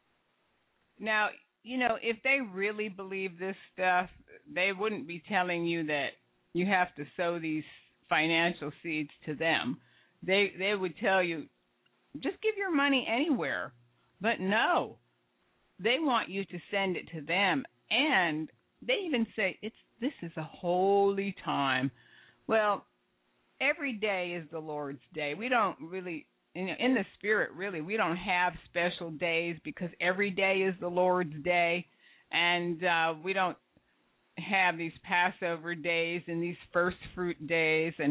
Now, you know, if they really believe this stuff, they wouldn't be telling you that you have to sow these financial seeds to them. They they would tell you, just give your money anywhere. But no, they want you to send it to them. And they even say, it's this is a holy time. Well, every day is the Lord's day. We don't really... In, in the spirit, really, we don't have special days because every day is the Lord's day, and uh, we don't have these Passover days and these first fruit days, and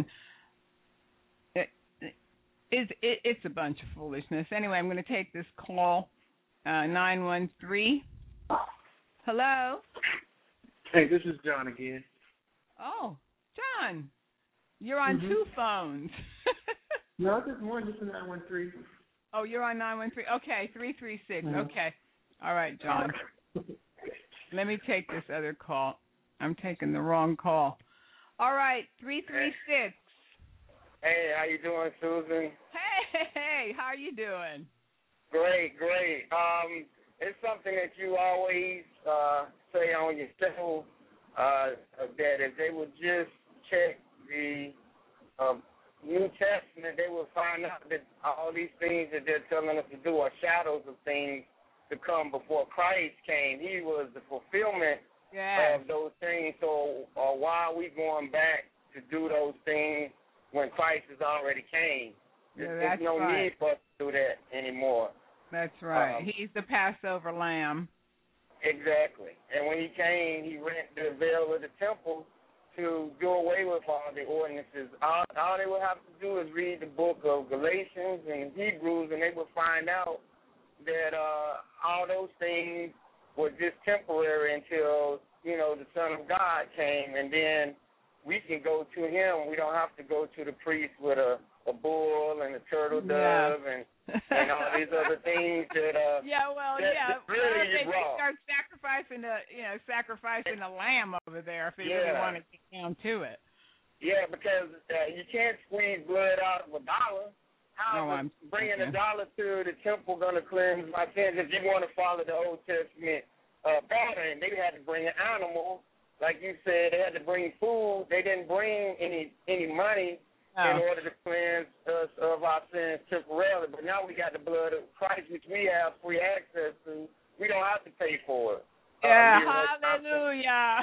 it, it, it, it's a bunch of foolishness. Anyway, I'm going to take this call, uh, nine one three. Hello? Hey, this is John again. Oh, John, you're on mm-hmm. two phones. No, this one, this is nine one three. Oh, you're on nine one three. Okay, three three six. Mm-hmm. Okay. All right, John. Let me take this other call. I'm taking the wrong call. All right, three three six. Hey, how you doing, Susan? Hey, hey, how are you doing? Great, great. Um, it's something that you always uh, say on your show, uh, that if they would just check the um, New Testament, they will find out that all these things that they're telling us to do are shadows of things to come before Christ came. He was the fulfillment yes. of those things. So uh, why are we going back to do those things when Christ has already came? Yeah, There's no right. need for us to do that anymore. That's right. Um, He's the Passover lamb. Exactly. And when he came, he rent the veil of the temple to do away with all the ordinances. All, all they would have to do is read the book of Galatians and Hebrews, and they would find out that uh, all those things were just temporary until, you know, the Son of God came, and then we can go to him. We don't have to go to the priest with a, a bull and a turtle dove yeah. and, and all these other things that uh yeah, well, that, yeah. that really well, is they wrong. start sacrificing the, you know, sacrificing a lamb over there if they yeah. really want to get down to it. Yeah, because uh, you can't squeeze blood out of a dollar. How no, is I'm bringing thinking. a dollar to the temple going to cleanse my sins? If you want to follow the Old Testament uh, pattern, they had to bring an animal. Like you said, they had to bring food. They didn't bring any any money oh. in order to cleanse us of our sins temporarily. But now we got the blood of Christ, which we have free access to. We don't have to pay for it. Yeah, uh, hallelujah.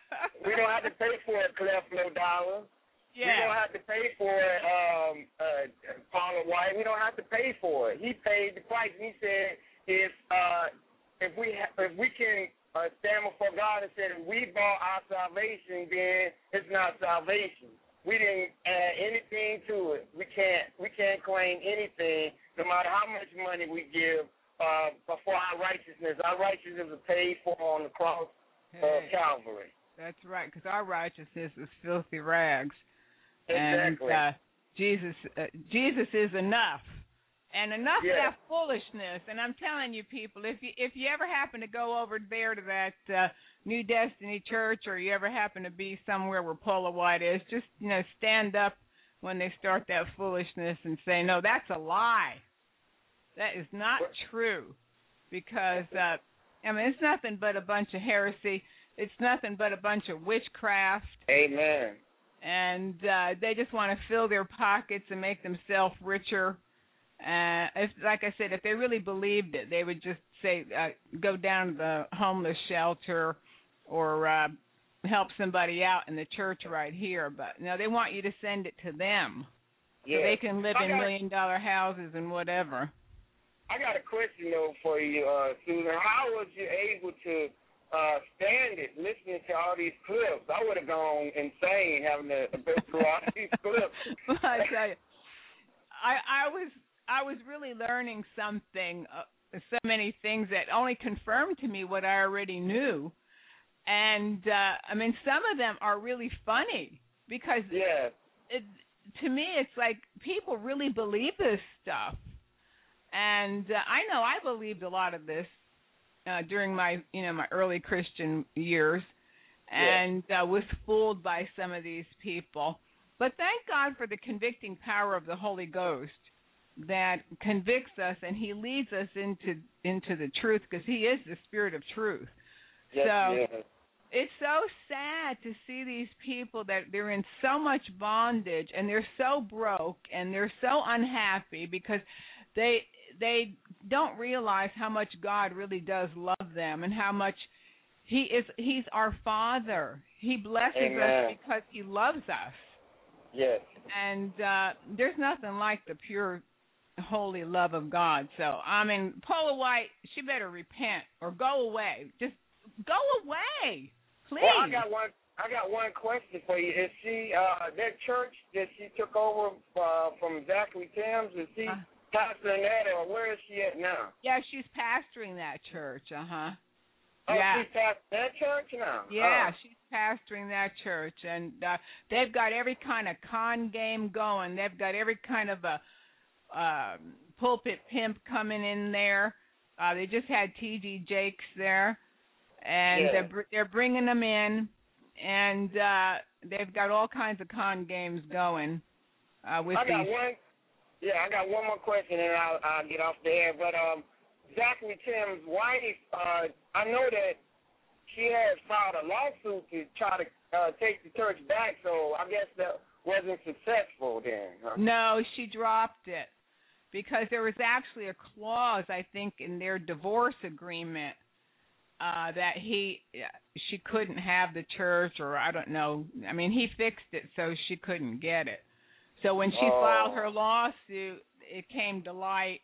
We don't have to pay for it, Clef No Dollar. Yeah. We don't have to pay for it, um, uh, Paula White. We don't have to pay for it. He paid the price. He said if uh, if we ha- if we can uh, stand before God and say that we bought our salvation, then it's not salvation. We didn't add anything to it. We can't we can't claim anything, no matter how much money we give. Uh, for our righteousness. Our righteousness is paid for on the cross of hey, Calvary. That's right, because our righteousness is filthy rags. Exactly. And uh, Jesus, uh, Jesus is enough. And enough yeah. of that foolishness. And I'm telling you, people, if you if you ever happen to go over there to that uh, New Destiny Church, or you ever happen to be somewhere where Paula White is, just, you know, stand up when they start that foolishness and say, no, that's a lie. That is not true, because, uh, I mean, it's nothing but a bunch of heresy. It's nothing but a bunch of witchcraft. Amen. And uh, they just want to fill their pockets and make themselves richer. Uh, if, like I said, if they really believed it, they would just say, uh, go down to the homeless shelter or uh, help somebody out in the church right here, but no, they want you to send it to them Yeah. so they can live I in got, million dollar houses and whatever. I got a question though for you, uh, Susan. How was you able to uh, stand it listening to all these clips? I would have gone insane having to go through all these clips. Well, I tell you, I, I was I was really learning something, uh, so many things that only confirmed to me what I already knew. And, uh, I mean, some of them are really funny because yeah. it, to me it's like people really believe this stuff. And uh, I know I believed a lot of this uh, during my, you know, my early Christian years and yeah. uh, was fooled by some of these people. But thank God for the convicting power of the Holy Ghost that convicts us and he leads us into into the truth because he is the Spirit of truth. Yes, so yes. It's so sad to see these people that they're in so much bondage and they're so broke and they're so unhappy because they they don't realize how much God really does love them and how much he is he's our Father. He blesses Amen. us because he loves us. Yes. And uh, there's nothing like the pure, holy love of God. So, I mean, Paula White, she better repent or go away. Just go away, please. Well, I got one. I got one question for you. Is she uh, that church that she took over uh, from Zachary Timms? Is she uh, pastoring that, or where is she at now? Yeah, she's pastoring that church. Uh huh. Oh, yeah. she's pastoring that church now. Yeah, oh. she's pastoring that church, and uh, they've got every kind of con game going. They've got every kind of a uh, pulpit pimp coming in there. Uh, they just had T D Jakes there, and yeah. they're they're bringing them in, and uh, they've got all kinds of con games going uh, with I got these. one. Yeah, I got one more question, and I'll, I'll get off the air. But um, Zachary Timms' wife, uh, I know that she has filed a lawsuit to try to uh, take the church back, so I guess that wasn't successful then. Huh? No, she dropped it because there was actually a clause, I think, in their divorce agreement uh, that he she couldn't have the church, or I don't know. I mean, he fixed it so she couldn't get it. So when she oh. filed her lawsuit, it came to light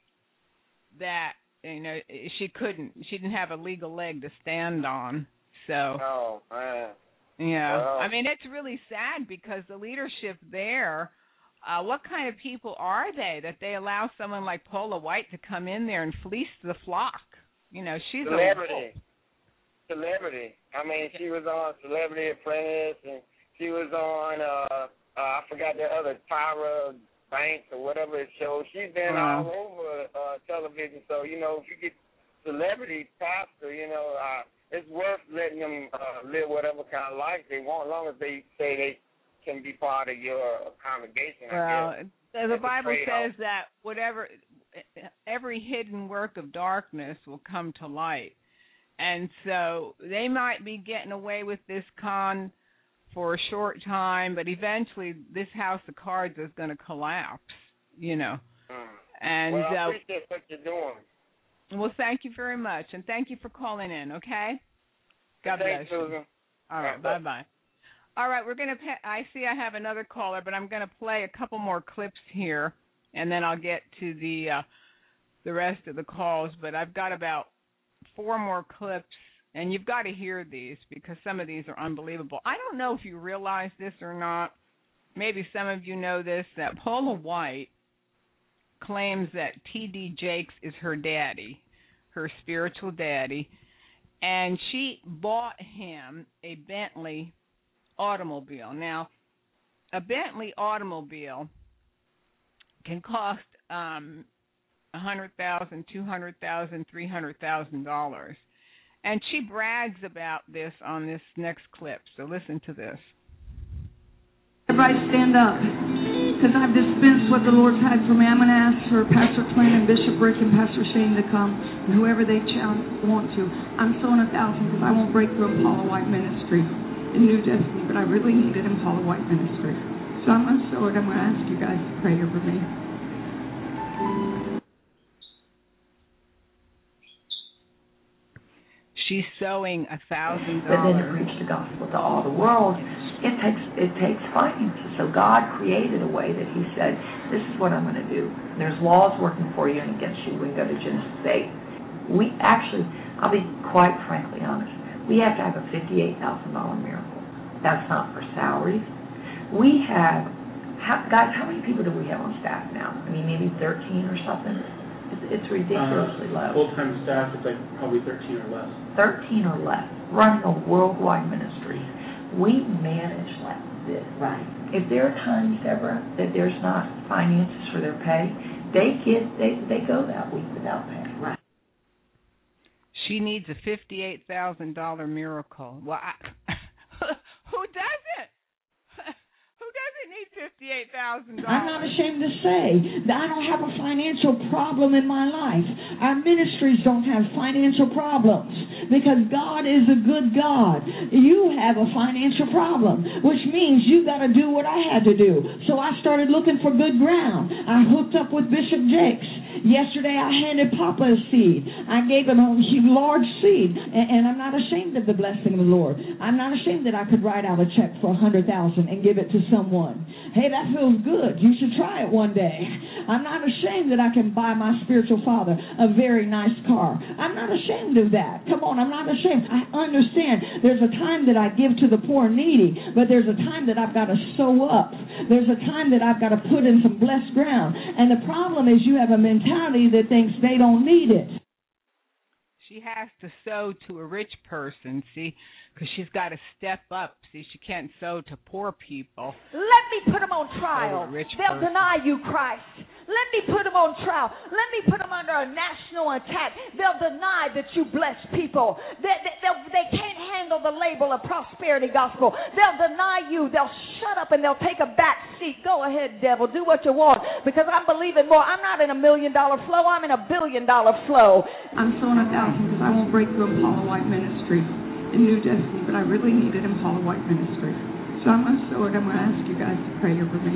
that, you know, she couldn't, she didn't have a legal leg to stand on. So, oh, man. Yeah. Well, I mean, it's really sad because the leadership there, uh, what kind of people are they that they allow someone like Paula White to come in there and fleece the flock? You know, she's celebrity. a Celebrity. I mean, she was on Celebrity Apprentice, and she was on, uh, uh, I forgot the other, Tyra Banks or whatever it shows. She's been wow. all over uh, television. So, you know, if you get celebrity pastor, you know, uh, it's worth letting them uh, live whatever kind of life they want, as long as they say they can be part of your congregation. Well, I guess. the That's Bible says that whatever, every hidden work of darkness will come to light. And so they might be getting away with this con for a short time, but eventually this house of cards is going to collapse, you know. Mm. And well, I uh, appreciate what you're doing. Well, thank you very much, and thank you for calling in, okay? God Thanks, bless you. Susan. All right, Bye. bye-bye. All right, we're going to – I see I have another caller, but I'm going to play a couple more clips here, and then I'll get to the uh, the rest of the calls. But I've got about four more clips, and you've got to hear these because some of these are unbelievable. I don't know if you realize this or not. Maybe some of you know this, that Paula White claims that T D Jakes is her daddy, her spiritual daddy, and she bought him a Bentley automobile. Now, a Bentley automobile can cost um, one hundred thousand dollars, two hundred thousand dollars, three hundred thousand dollars. And she brags about this on this next clip. So listen to this. Everybody stand up, because I've dispensed what the Lord's had for me. I'm going to ask for Pastor Clint and Bishop Rick and Pastor Shane to come, and whoever they want to. I'm sowing a thousand because I won't break through in Paula White Ministry in New Destiny, but I really need it in Paula White Ministry. So I'm going to sow it. I'm going to ask you guys to pray over me. She's sowing a thousand But then to dollars. preach the gospel to all the world, it takes it takes finances. So God created a way that He said, "This is what I'm going to do." And there's laws working for you and against you. We can go to Genesis eight. We actually, I'll be quite frankly honest. We have to have a fifty-eight thousand dollar miracle. That's not for salaries. We have, how, guys. How many people do we have on staff now? I mean, maybe thirteen or something. It's, it's ridiculously uh, low. Full-time staff, it's like probably thirteen or less. thirteen or less, running a worldwide ministry. We manage like this. Right. If there are times, Deborah, that there's not finances for their pay, they get they they go that week without pay. Right. She needs a fifty-eight thousand dollar miracle. Well, I, who doesn't? Who doesn't need fifty-eight thousand dollars? I'm not ashamed to say that I don't have a financial problem in my life. Our ministries don't have financial problems because God is a good God. You have a financial problem, which means you got to do what I had to do. So I started looking for good ground. I hooked up with Bishop Jakes. Yesterday I handed Papa a seed. I gave him a large seed, and, and I'm not ashamed of the blessing of the Lord. I'm not ashamed that I could write out a check for a hundred thousand and give it to someone. Hey, that feels good. You should try it one day. I'm not ashamed that I can buy my spiritual father a very nice car. I'm not ashamed of that. Come on, I'm not ashamed. I understand there's a time that I give to the poor and needy, but there's a time that I've got to sow up. There's a time that I've got to put in some blessed ground. And the problem is you have a mentality that thinks they don't need it. She has to sow to a rich person, see, because she's got to step up. See, she can't sow to poor people. Let me put them on trial. Rich They'll person. deny you, Christ. Let me put them on trial. Let me put them under a national attack. They'll deny that you bless people. They, they, they can't handle the label of prosperity gospel. They'll deny you. They'll shut up and they'll take a back seat. Go ahead, devil. Do what you want because I'm believing more. I'm not in a million dollar flow. I'm in a billion dollar flow. I'm sowing a thousand because I won't break through Paula White Ministry in New Destiny, but I really need it in Paula White Ministry. So I'm going to sow it. I'm going to ask you guys to pray over me.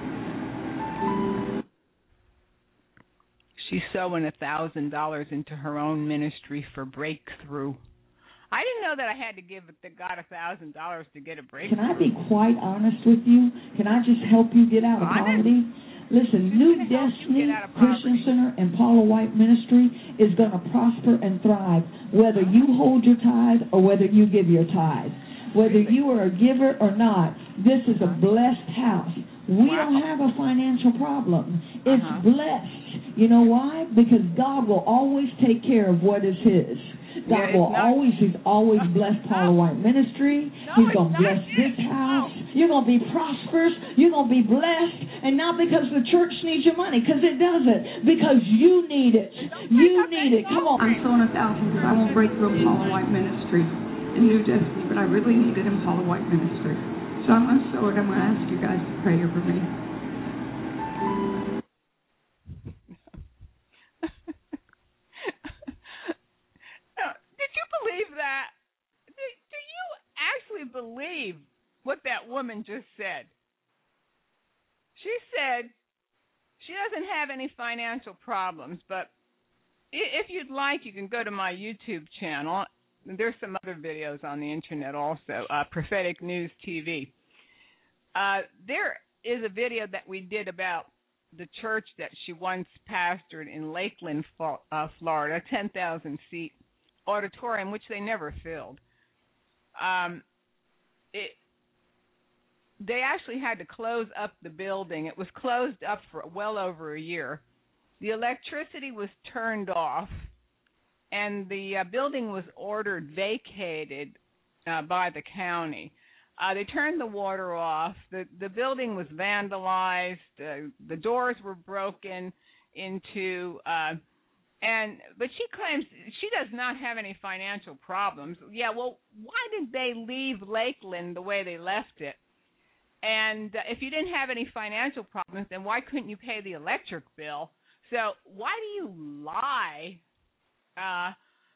She's sowing a thousand dollars into her own ministry for breakthrough. I didn't know that I had to give the God a thousand dollars to get a breakthrough. Can I be quite honest with you? Can I just help you get out of poverty? Listen, New Destiny Christian Center and Paula White Ministry is going to prosper and thrive whether you hold your tithe or whether you give your tithe. Whether you are a giver or not, this is a blessed house. We wow. don't have a financial problem. It's uh-huh. blessed. You know why? Because God will always take care of what is His. God yeah, will not, always, He's always blessed Paula White Ministry. No, He's going to bless this house. No. You're going to be prosperous. You're going to be blessed. And not because the church needs your money, because it doesn't. Because you need it. You need it. Come on. I'm sowing a thousand because I won't break through Paula White Ministry in New Destiny, but I really need it in Paula White Ministry. So I'm going to sow it. I'm going to ask you guys to pray over me. Believe that? Do, do you actually believe what that woman just said? She said she doesn't have any financial problems, but if you'd like, you can go to my YouTube channel. There's some other videos on the internet also, uh, Prophetic News T V. Uh, there is a video that we did about the church that she once pastored in Lakeland, uh, Florida, ten thousand seat auditorium, which they never filled. Um, it, they actually had to close up the building. It was closed up for well over a year. The electricity was turned off, and the uh, building was ordered vacated uh, by the county. Uh, they turned the water off. The, the building was vandalized. Uh, the doors were broken into... Uh, And but she claims she does not have any financial problems. Yeah, well, why did they leave Lakeland the way they left it? And uh, if you didn't have any financial problems, then why couldn't you pay the electric bill? So why do you lie, uh,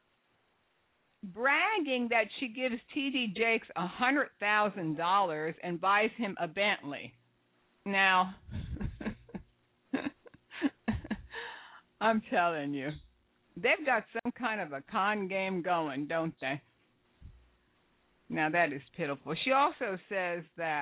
bragging that she gives T D Jakes one hundred thousand dollars and buys him a Bentley? Now... I'm telling you, they've got some kind of a con game going, don't they? Now that is pitiful. She also says that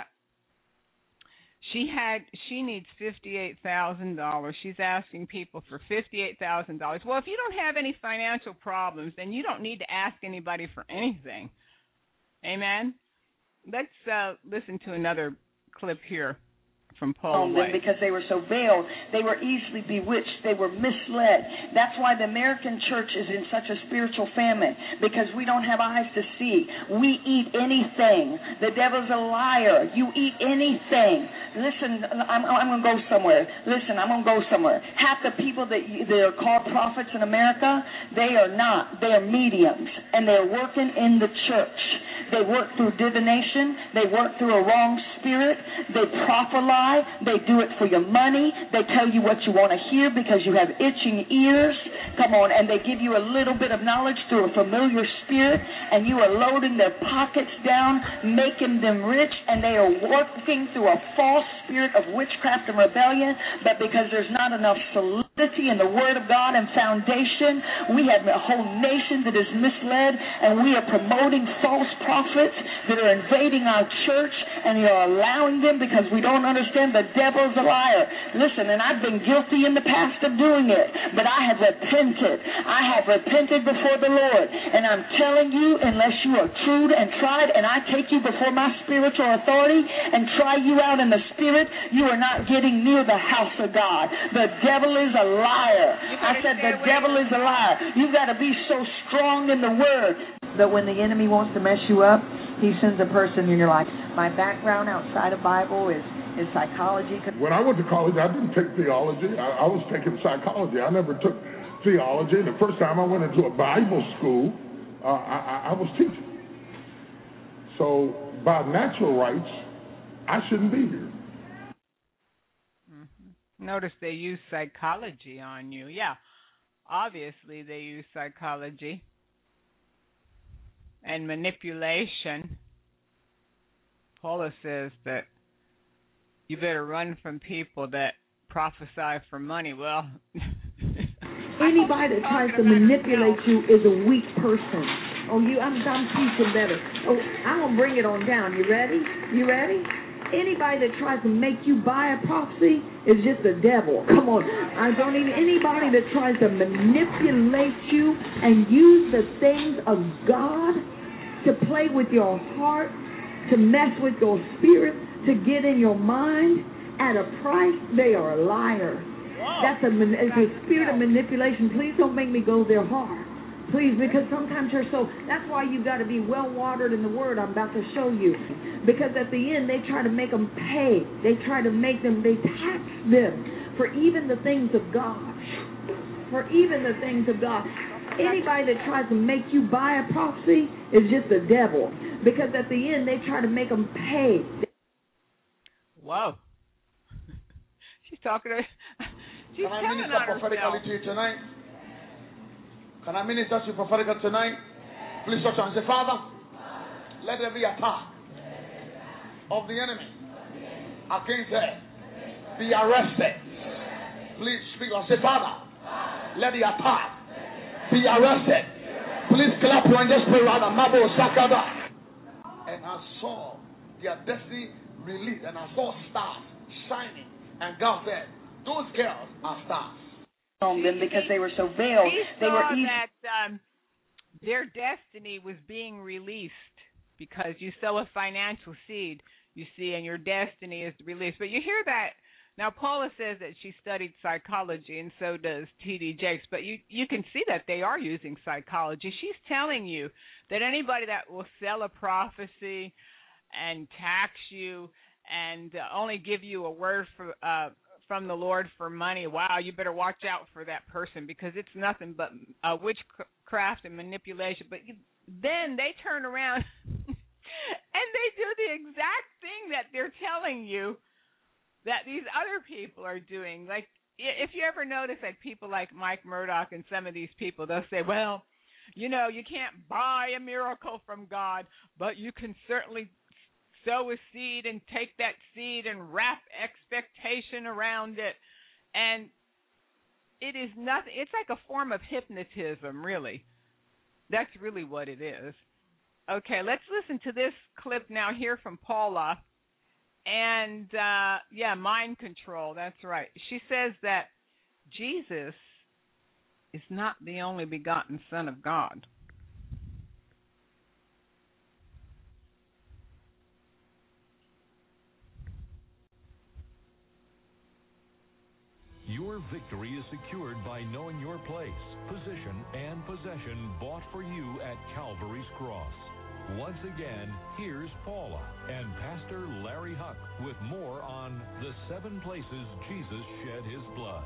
she had she needs fifty-eight thousand dollars. She's asking people for fifty-eight thousand dollars. Well, if you don't have any financial problems, then you don't need to ask anybody for anything. Amen. Let's uh, listen to another clip here from Paul White. Because they were so veiled, they were easily bewitched, they were misled. That's why the American church is in such a spiritual famine, because we don't have eyes to see. We eat anything. The devil's a liar. You eat anything. Listen, I'm, I'm going to go somewhere. Listen, I'm going to go somewhere. Half the people that, you, that are called prophets in America, they are not. They are mediums, and they're working in the church. They work through divination. They work through a wrong spirit. They prophesy. They do it for your money. They tell you what you want to hear because you have itching ears. Come on, and they give you a little bit of knowledge through a familiar spirit, and you are loading their pockets down, making them rich, and they are working through a false spirit of witchcraft and rebellion. But because there's not enough solidity in the Word of God and foundation, we have a whole nation that is misled, and we are promoting false prophets that are invading our church, and you're allowing them because we don't understand the devil's a liar. Listen, and I've been guilty in the past of doing it, but I have repented. I have repented before the Lord, and I'm telling you, unless you are true and tried, and I take you before my spiritual authority and try you out in the spirit, you are not getting near the house of God. The devil is a liar. I said the devil is a liar. You've got to be so strong in the Word. But when the enemy wants to mess you up, he sends a person in your life. My background outside of Bible is, is psychology. When I went to college, I didn't take theology. I, I was taking psychology. I never took theology. The first time I went into a Bible school, uh, I, I was teaching. So by natural rights, I shouldn't be here. Mm-hmm. Notice they use psychology on you. Yeah, obviously they use psychology and manipulation. Paula says that you better run from people that prophesy for money. Well, anybody that tries to manipulate you is a weak person. Oh, you, I'm, I'm teaching better. Oh, I'm gonna bring it on down. You ready? You ready? Anybody that tries to make you buy a prophecy is just the devil. Come on. I don't even anybody that tries to manipulate you and use the things of God to play with your heart, to mess with your spirit, to get in your mind at a price, they are a liar. Whoa. That's a, it's a spirit of manipulation. Please don't make me go there hard. Please, because sometimes you're so, that's why you've got to be well-watered in the Word I'm about to show you. Because at the end, they try to make them pay. They try to make them, they tax them for even the things of God. For even the things of God. Anybody that tries to make you buy a prophecy is just the devil. Because at the end, they try to make them pay. Wow. She's talking to she's Can I telling minister on prophetically herself. to you tonight? Can I minister to you prophetically tonight? Please touch and say, Father, let there be a attack of the enemy against her. Be arrested. Please speak and say, Father, let the attack be arrested. Please clap your hands, just pray rather. Mabo Sakada. And I saw their destiny released, and I saw stars shining. And God said, those girls are stars. On them because they were so veiled. We they saw were easy. that um, their destiny was being released because you sow a financial seed, you see, and your destiny is released. But you hear that. Now, Paula says that she studied psychology, and so does T D Jakes, but you, you can see that they are using psychology. She's telling you that anybody that will sell a prophecy and tax you and uh, only give you a word for, uh, from the Lord for money, wow, you better watch out for that person because it's nothing but uh, witchcraft and manipulation. But you, then they turn around and they do the exact thing that they're telling you that these other people are doing. Like, if you ever notice, like, people like Mike Murdoch and some of these people, they'll say, well, you know, you can't buy a miracle from God, but you can certainly sow a seed and take that seed and wrap expectation around it. And it is nothing. It's like a form of hypnotism, really. That's really what it is. Okay, let's listen to this clip now here from Paula. And, uh, yeah, mind control, that's right. She says that Jesus is not the only begotten Son of God. Your victory is secured by knowing your place, position, and possession bought for you at Calvary's cross. Once again, here's Paula and Pastor Larry Huck with more on the seven places Jesus shed his blood.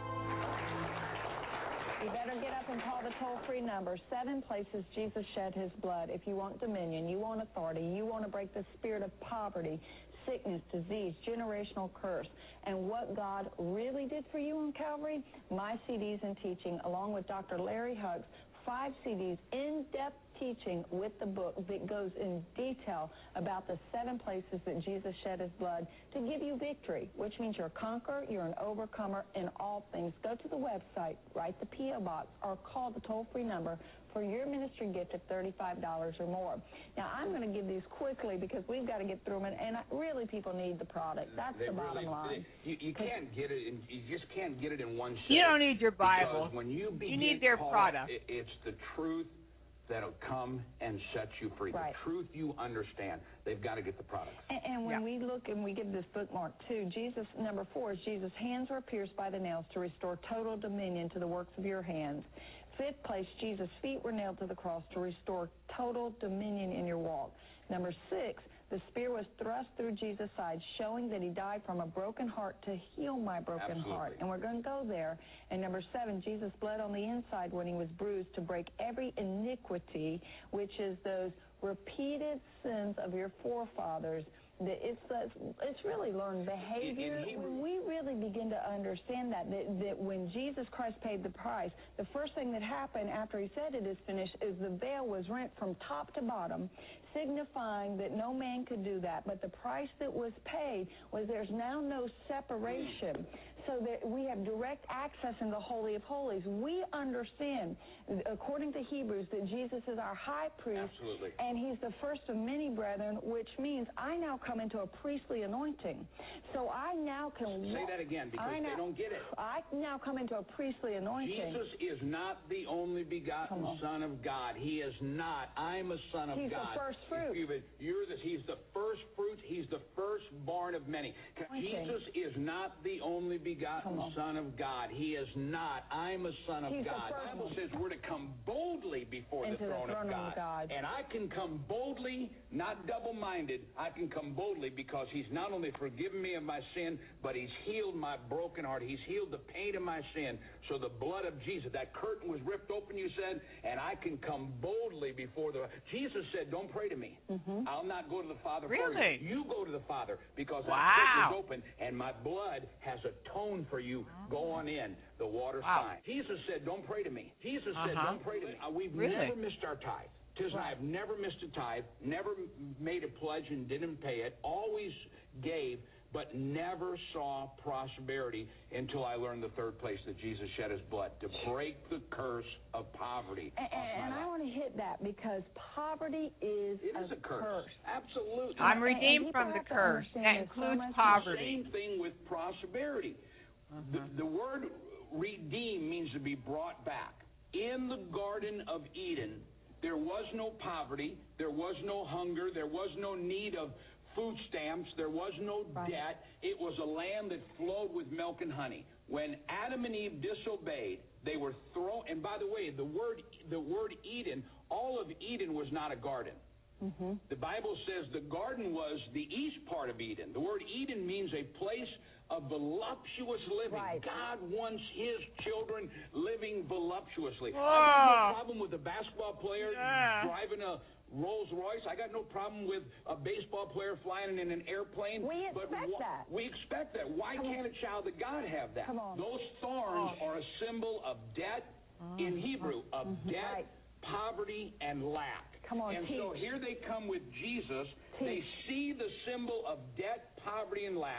You better get up and call the toll-free number, seven places Jesus shed his blood. If you want dominion, you want authority, you want to break the spirit of poverty, sickness, disease, generational curse, and what God really did for you on Calvary, my C Ds and teaching, along with Doctor Larry Huck's five C Ds, in-depth teaching with the book that goes in detail about the seven places that Jesus shed his blood to give you victory, which means you're a conqueror, you're an overcomer in all things. Go to the website, write the P O box, or call the toll-free number for your ministry gift of thirty-five dollars or more. Now, I'm going to give these quickly because we've got to get through them, and, and really people need the product. That's They the bottom really, line. You, you can't get it. In, you just can't get it in one. You don't need your Bible. Because when you begin, you need their Paula, product. It, it's the truth that'll come and set you free. Right. The truth you understand. They've got to get the product. And, and when we look and we give this bookmark too, Jesus, number four is Jesus' hands were pierced by the nails to restore total dominion to the works of your hands. Fifth place, Jesus' feet were nailed to the cross to restore total dominion in your walk. Number six, the spear was thrust through Jesus' side, showing that he died from a broken heart to heal my broken Absolutely. heart. And we're going to go there. And number seven, Jesus bled on the inside when he was bruised to break every iniquity, which is those repeated sins of your forefathers. That it's it's really learned behavior. When we really begin to understand that, that, that when Jesus Christ paid the price, the first thing that happened after he said it is finished is the veil was rent from top to bottom, signifying that no man could do that. But the price that was paid was there's now no separation, so that we have direct access in the Holy of Holies. We understand, according to Hebrews, that Jesus is our high priest. Absolutely. And he's the first of many brethren, which means I now come into a priestly anointing. So I now can... Say that again, because I now, they don't get it. I now come into a priestly anointing. Jesus is not the only begotten Son of God. He is not. I'm a son of he's God. He's the first fruit. You're, you're the, he's the first fruit. He's the firstborn of many. Anointing. Jesus is not the only begotten Son of God. He is not. I'm a son of he's God. The Bible says we're to come boldly before Into the throne, the throne of, God. of God. And I can come boldly, not double-minded. I can come boldly because he's not only forgiven me of my sin, but he's healed my broken heart. He's healed the pain of my sin. So the blood of Jesus, that curtain was ripped open, you said, and I can come boldly before the... Jesus said, don't pray to me. Mm-hmm. I'll not go to the Father really? for you. You go to the Father because wow. that curtain is open, and my blood has atoned for you. Go on in. The water's wow. fine. Jesus said, don't pray to me. Jesus uh-huh. said, don't pray to me. Uh, we've really? never missed our tithe. Tiz and I have never missed a tithe, never made a pledge and didn't pay it, always gave, but never saw prosperity until I learned the third place that Jesus shed his blood to break the curse of poverty. And, and I want to hit that because poverty is, it a, is a curse. curse. Absolutely. I'm redeemed and, and from the curse. That includes so poverty. Same thing with prosperity. Uh-huh. The, the word redeem means to be brought back. In the Garden of Eden, there was no poverty, there was no hunger, there was no need of food stamps, there was no right. debt. It was a land that flowed with milk and honey. When Adam and Eve disobeyed, they were thrown. And by the way, the word the word Eden, all of Eden was not a garden. Mm-hmm. The Bible says the garden was the east part of Eden. The word Eden means a place of voluptuous living. Right. God wants his children living voluptuously. Whoa. I got no problem with a basketball player yeah. driving a Rolls Royce. I got no problem with a baseball player flying in an airplane. We expect but that. We expect that. Why Come can't on. a child of God have that? Come on. Those thorns oh. are a symbol of debt oh. in Hebrew, of mm-hmm. debt, right. poverty, and lack. Come on, and teach. so here they come with Jesus. Teach. They see the symbol of debt, poverty, and lack.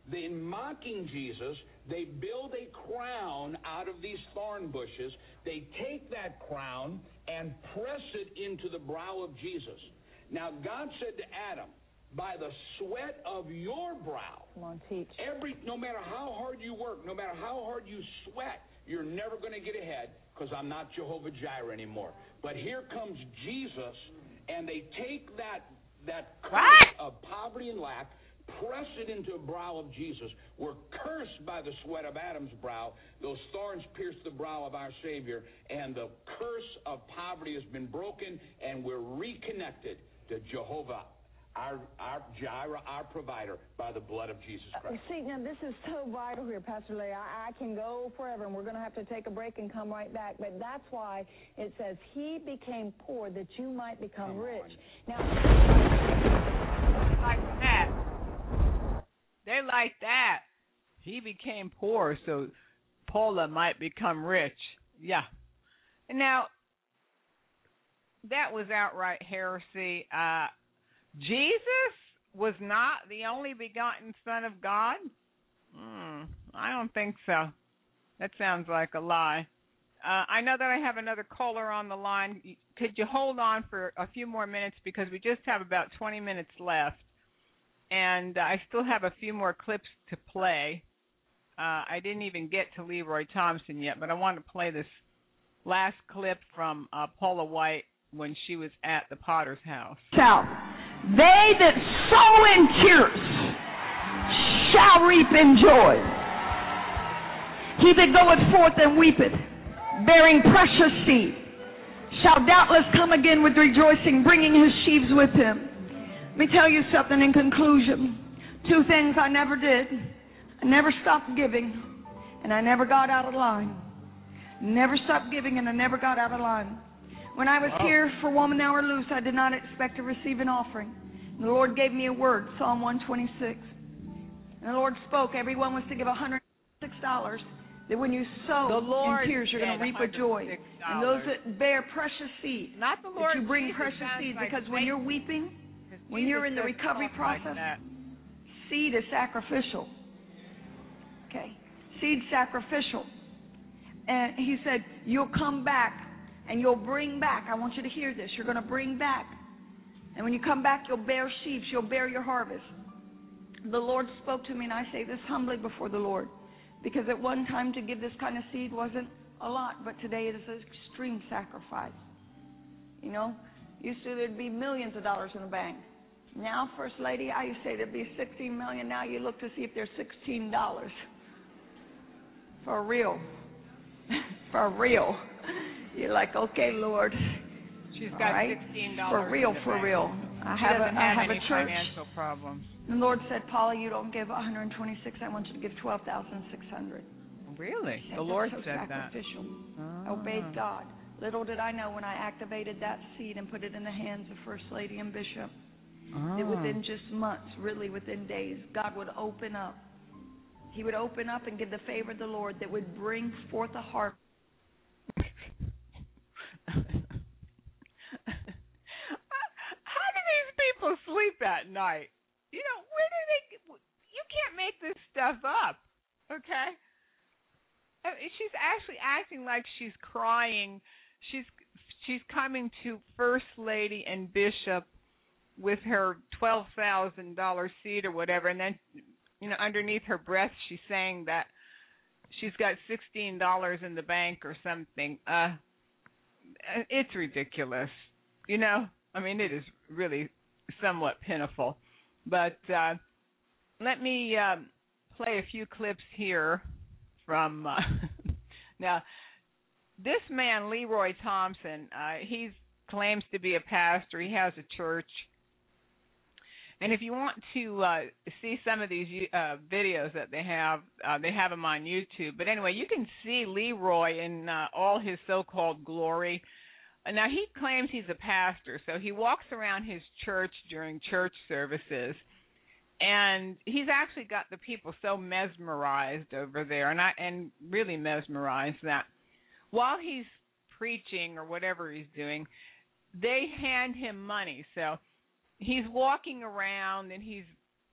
in mocking Jesus, they build a crown out of these thorn bushes. They take that crown and press it into the brow of Jesus. Now, God said to Adam, by the sweat of your brow, come on, teach. Every, no matter how hard you work, no matter how hard you sweat, you're never going to get ahead because I'm not Jehovah Jireh anymore. But here comes Jesus, and they take that that curse of poverty and lack, press it into the brow of Jesus. We're cursed by the sweat of Adam's brow. Those thorns pierced the brow of our Savior, and the curse of poverty has been broken, and we're reconnected to Jehovah, our, our Jireh, our provider, by the blood of Jesus Christ. See, now this is so vital here, Pastor Lee. I, I can go forever, and we're going to have to take a break and come right back. But that's why it says, he became poor that you might become come rich. On. Now, like that. They like that. He became poor so Paula might become rich. Yeah. And now, that was outright heresy. Uh, Jesus was not the only begotten Son of God? Hmm, I don't think so. That sounds like a lie. Uh, I know that I have another caller on the line. Could you hold on for a few more minutes because we just have about twenty minutes left. And uh, I still have a few more clips to play. Uh, I didn't even get to Leroy Thompson yet, but I want to play this last clip from uh, Paula White when she was at the Potter's house. Shout. They that sow in tears shall reap in joy. He that goeth forth and weepeth, bearing precious seed, shall doubtless come again with rejoicing, bringing his sheaves with him. Let me tell you something in conclusion. Two things I never did. I never stopped giving, and I never got out of line. Never stopped giving, and I never got out of line. When I was wow. here for Woman Now or Loose, I did not expect to receive an offering. And the Lord gave me a word, Psalm one twenty-six. And the Lord spoke, everyone was to give one hundred six dollars. That when you sow in tears, you're going to reap with joy. And those that bear precious seed, not the Lord that you bring Jesus precious seed, like because when you're weeping, when you're in the recovery process, like seed is sacrificial. Okay, seed sacrificial. And he said, you'll come back and you'll bring back. I want you to hear this. You're going to bring back. And when you come back, you'll bear sheaves. You'll bear your harvest. The Lord spoke to me, and I say this humbly before the Lord, because at one time to give this kind of seed wasn't a lot, but today it is an extreme sacrifice. You know, used to there'd be millions of dollars in the bank. Now, First Lady, I used to say there'd be sixteen million. Now you look to see if there's sixteen dollars. For real. For real. You're like, okay, Lord. She's got right? sixteen dollars. For real, for bank. real. I she have, a, have I have any a church. Financial problems. The Lord said, Paula, you don't give one hundred twenty-six. I want you to give twelve thousand six hundred. Really? Said, the Lord so said sacrificial. that. Oh. Obeyed God. Little did I know when I activated that seed and put it in the hands of First Lady and Bishop, oh. that within just months, really within days, God would open up. He would open up and give the favor of the Lord that would bring forth a harvest. How do these people sleep at night? You know, where do they... You can't make this stuff up, okay? I mean, she's actually acting like she's crying. She's she's coming to First Lady and Bishop with her twelve thousand dollars seed or whatever, and then, you know, underneath her breath she's saying that she's got sixteen dollars in the bank or something. Uh, it's ridiculous, you know? I mean, it is really somewhat pitiful. But uh, let me uh, play a few clips here from... Uh, now, this man, Leroy Thompson, uh, he claims to be a pastor. He has a church. And if you want to uh, see some of these uh, videos that they have, uh, they have them on YouTube. But anyway, you can see Leroy in uh, all his so-called glory. Now, he claims he's a pastor, so he walks around his church during church services, and he's actually got the people so mesmerized over there, and I and really mesmerized that while he's preaching or whatever he's doing, they hand him money. So he's walking around and he's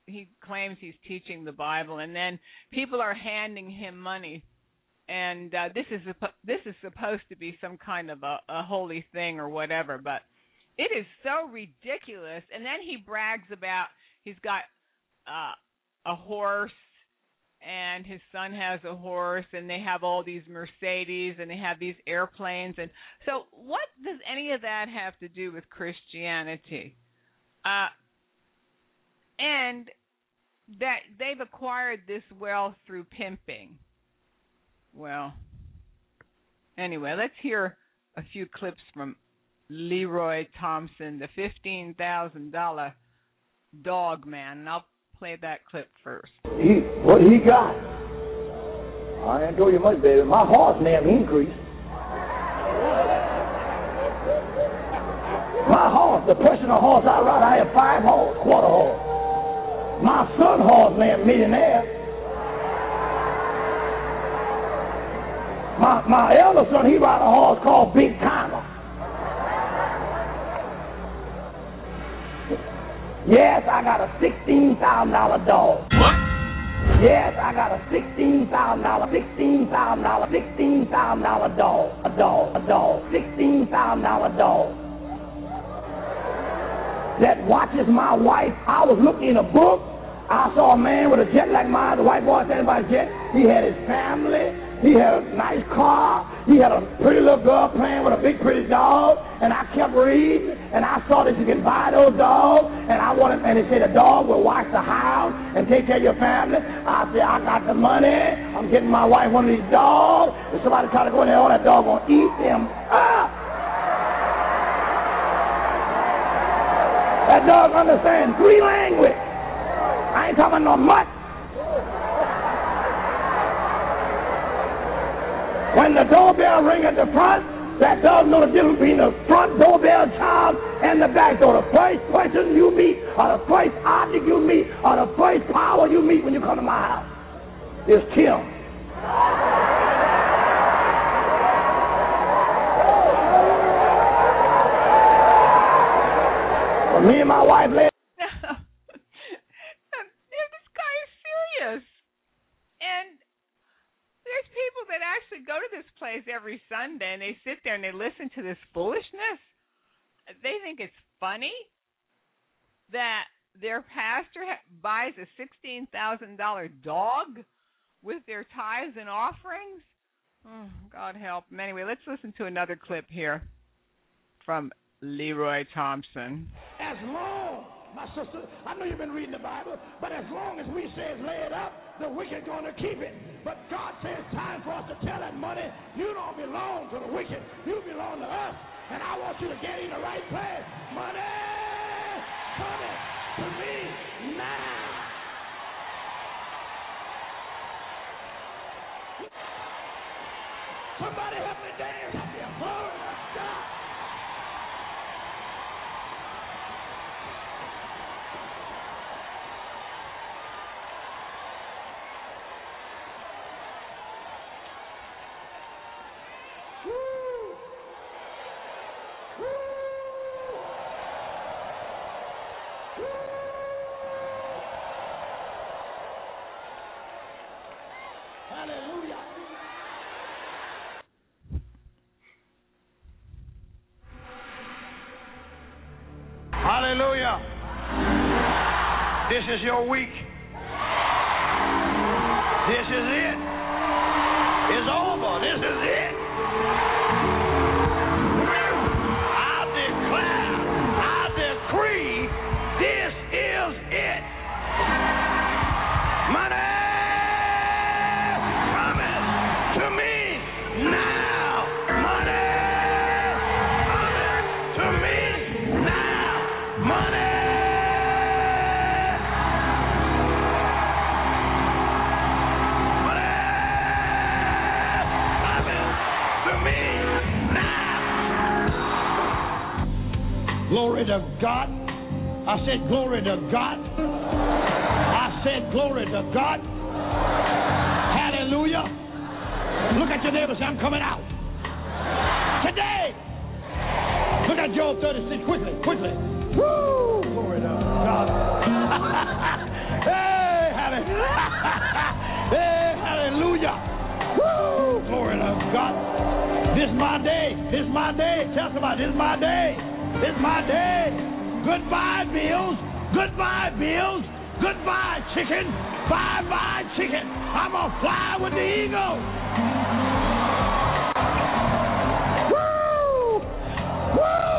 he claims he's teaching the Bible, and then people are handing him money, and uh, this is this is supposed to be some kind of a, a holy thing or whatever, but it is so ridiculous. And then he brags about he's got uh, a horse, and his son has a horse, and they have all these Mercedes, and they have these airplanes. And so what does any of that have to do with Christianity? Uh, and that they've acquired this wealth through pimping. Well, anyway, let's hear a few clips from Leroy Thompson, the fifteen thousand dollars dog man, and I'll play that clip first. He, what he got? I ain't told you much, baby. My horse name increased. My horse, the personal horse I ride, I have five horse, quarter horse. My son horse name millionaire. My my elder son, he ride a horse called Big Timer. Yes, I got a sixteen thousand dollar dog. What? Yes, I got a sixteen thousand dollar, sixteen thousand dollar, sixteen thousand dollar dog, a dog, a dog, sixteen thousand dollar dog that watches my wife. I was looking in a book. I saw a man with a jet like mine. The white boy standing by a jet. He had his family. He had a nice car. He had a pretty little girl playing with a big pretty dog. And I kept reading, and I saw that you can buy those dogs. And I wanted, and they said the dog will watch the house and take care of your family. I said, I got the money. I'm getting my wife one of these dogs. If somebody try to go in there, all that dog gonna eat them up. That dog understands three languages. I ain't talking no much. When the doorbell ring at the front, that dog know the difference between the front doorbell child and the back door. The first person you meet, or the first object you meet, or the first power you meet when you come to my house is Tim. Well, me and my wife lay. This guy is serious. And there's people that actually go to this place every Sunday, and they sit there and they listen to this foolishness. They think it's funny that their pastor buys a sixteen thousand dollars dog with their tithes and offerings. Oh, God help them. Anyway, let's listen to another clip here from Leroy Thompson. As long, my sister, I know you've been reading the Bible, but as long as we say it's laid up, the wicked going to keep it. But God says it's time for us to tell that money, you don't belong to the wicked. You belong to us. And I want you to get in the right place. Money coming to me now. Somebody help me dance up here. Glory to God. Hallelujah. Hallelujah. This is your week. This is it. It's over. This is it. I declare, I decree, this is it. Money coming to me now. Money coming to me now. Money. Money coming to me now. Glory to God. I said glory to God. I said glory to God. Hallelujah. Look at your neighbor and say, I'm coming out. Today. Look at Job thirty-six quickly, quickly. Woo! Glory to God. is my day. This is my day. Tell somebody, this is my day. This is my day. Goodbye, bills. Goodbye, bills. Goodbye, chicken. Bye-bye, chicken. I'm going to fly with the eagle. Woo! Woo!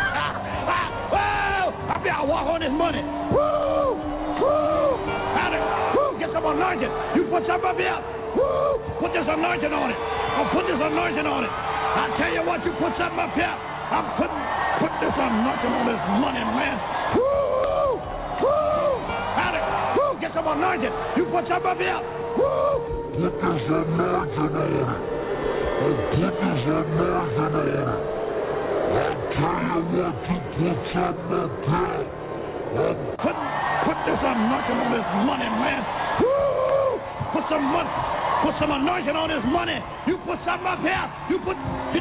Whoa! I feel I walk on this money. Woo! Woo! Woo! Get some anointing. You put some up here. Woo! Put this anointing on it. I'll put this anointing on it. I tell you what, you put something up here. I'm putting put this anointing on this money, man. Woo! Woo! Woo! Get some anointing. You put something up here. Woo! Put this anointing on it. And put this anointing on it. I tell you what, you put something up here. Put, put this anointing on this money, man. Woo! Put some money. Put some anointing on this money. You put something up here. You put.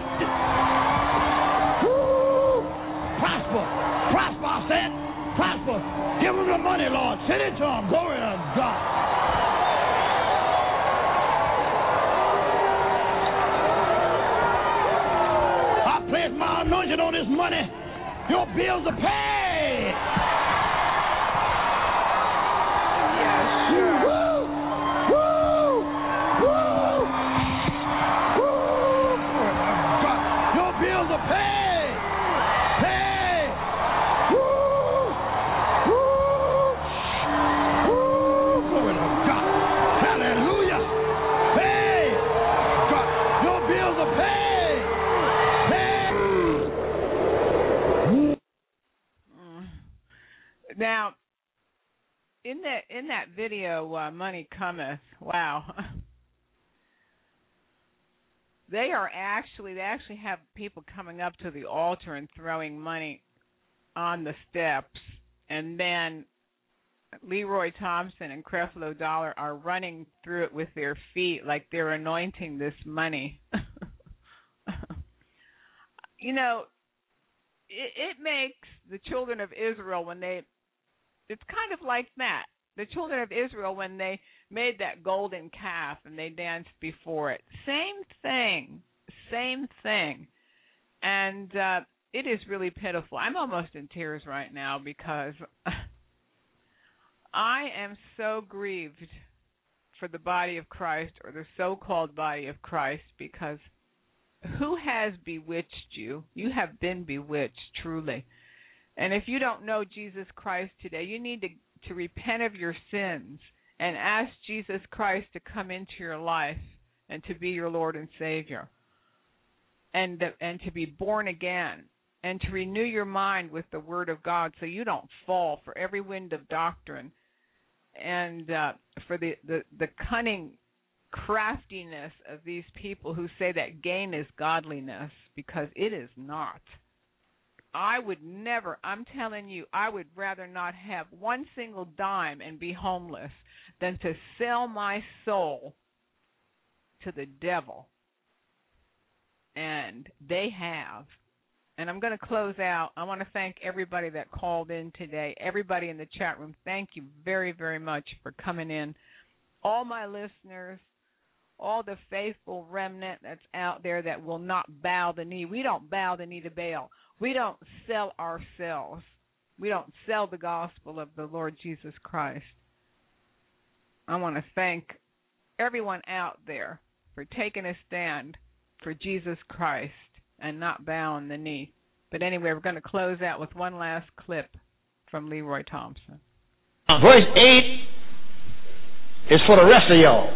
Woo! Prosper. Prosper, I said. Prosper. Give them the money, Lord. Send it to them. Glory to God. I place my anointing on this money. Your bills are paid. Yes, sir. Woo! Woo! Woo! Woo! God. Your bills are paid. Paid. Woo! Woo! Woo! Glory to God. Hallelujah. Paid. God. Your bills are paid. Paid. Now, in that in that video, uh, Money Cometh, wow, they are actually they actually have people coming up to the altar and throwing money on the steps, and then Leroy Thompson and Creflo Dollar are running through it with their feet like they're anointing this money. You know, it, it makes the children of Israel when they It's kind of like that. The children of Israel, when they made that golden calf and they danced before it. Same thing. Same thing. And uh, it is really pitiful. I'm almost in tears right now because I am so grieved for the body of Christ, or the so-called body of Christ, because who has bewitched you? You have been bewitched, truly. And if you don't know Jesus Christ today, you need to, to repent of your sins and ask Jesus Christ to come into your life and to be your Lord and Savior, and and to be born again, and to renew your mind with the Word of God so you don't fall for every wind of doctrine and uh, for the, the, the cunning craftiness of these people who say that gain is godliness, because it is not. I would never, I'm telling you, I would rather not have one single dime and be homeless than to sell my soul to the devil. And they have. And I'm going to close out. I want to thank everybody that called in today, everybody in the chat room. Thank you very, very much for coming in. All my listeners, all the faithful remnant that's out there that will not bow the knee. We don't bow the knee to Baal. We don't sell ourselves. We don't sell the gospel of the Lord Jesus Christ. I want to thank everyone out there for taking a stand for Jesus Christ and not bowing the knee. But anyway, we're going to close out with one last clip from Leroy Thompson. Verse eight is for the rest of y'all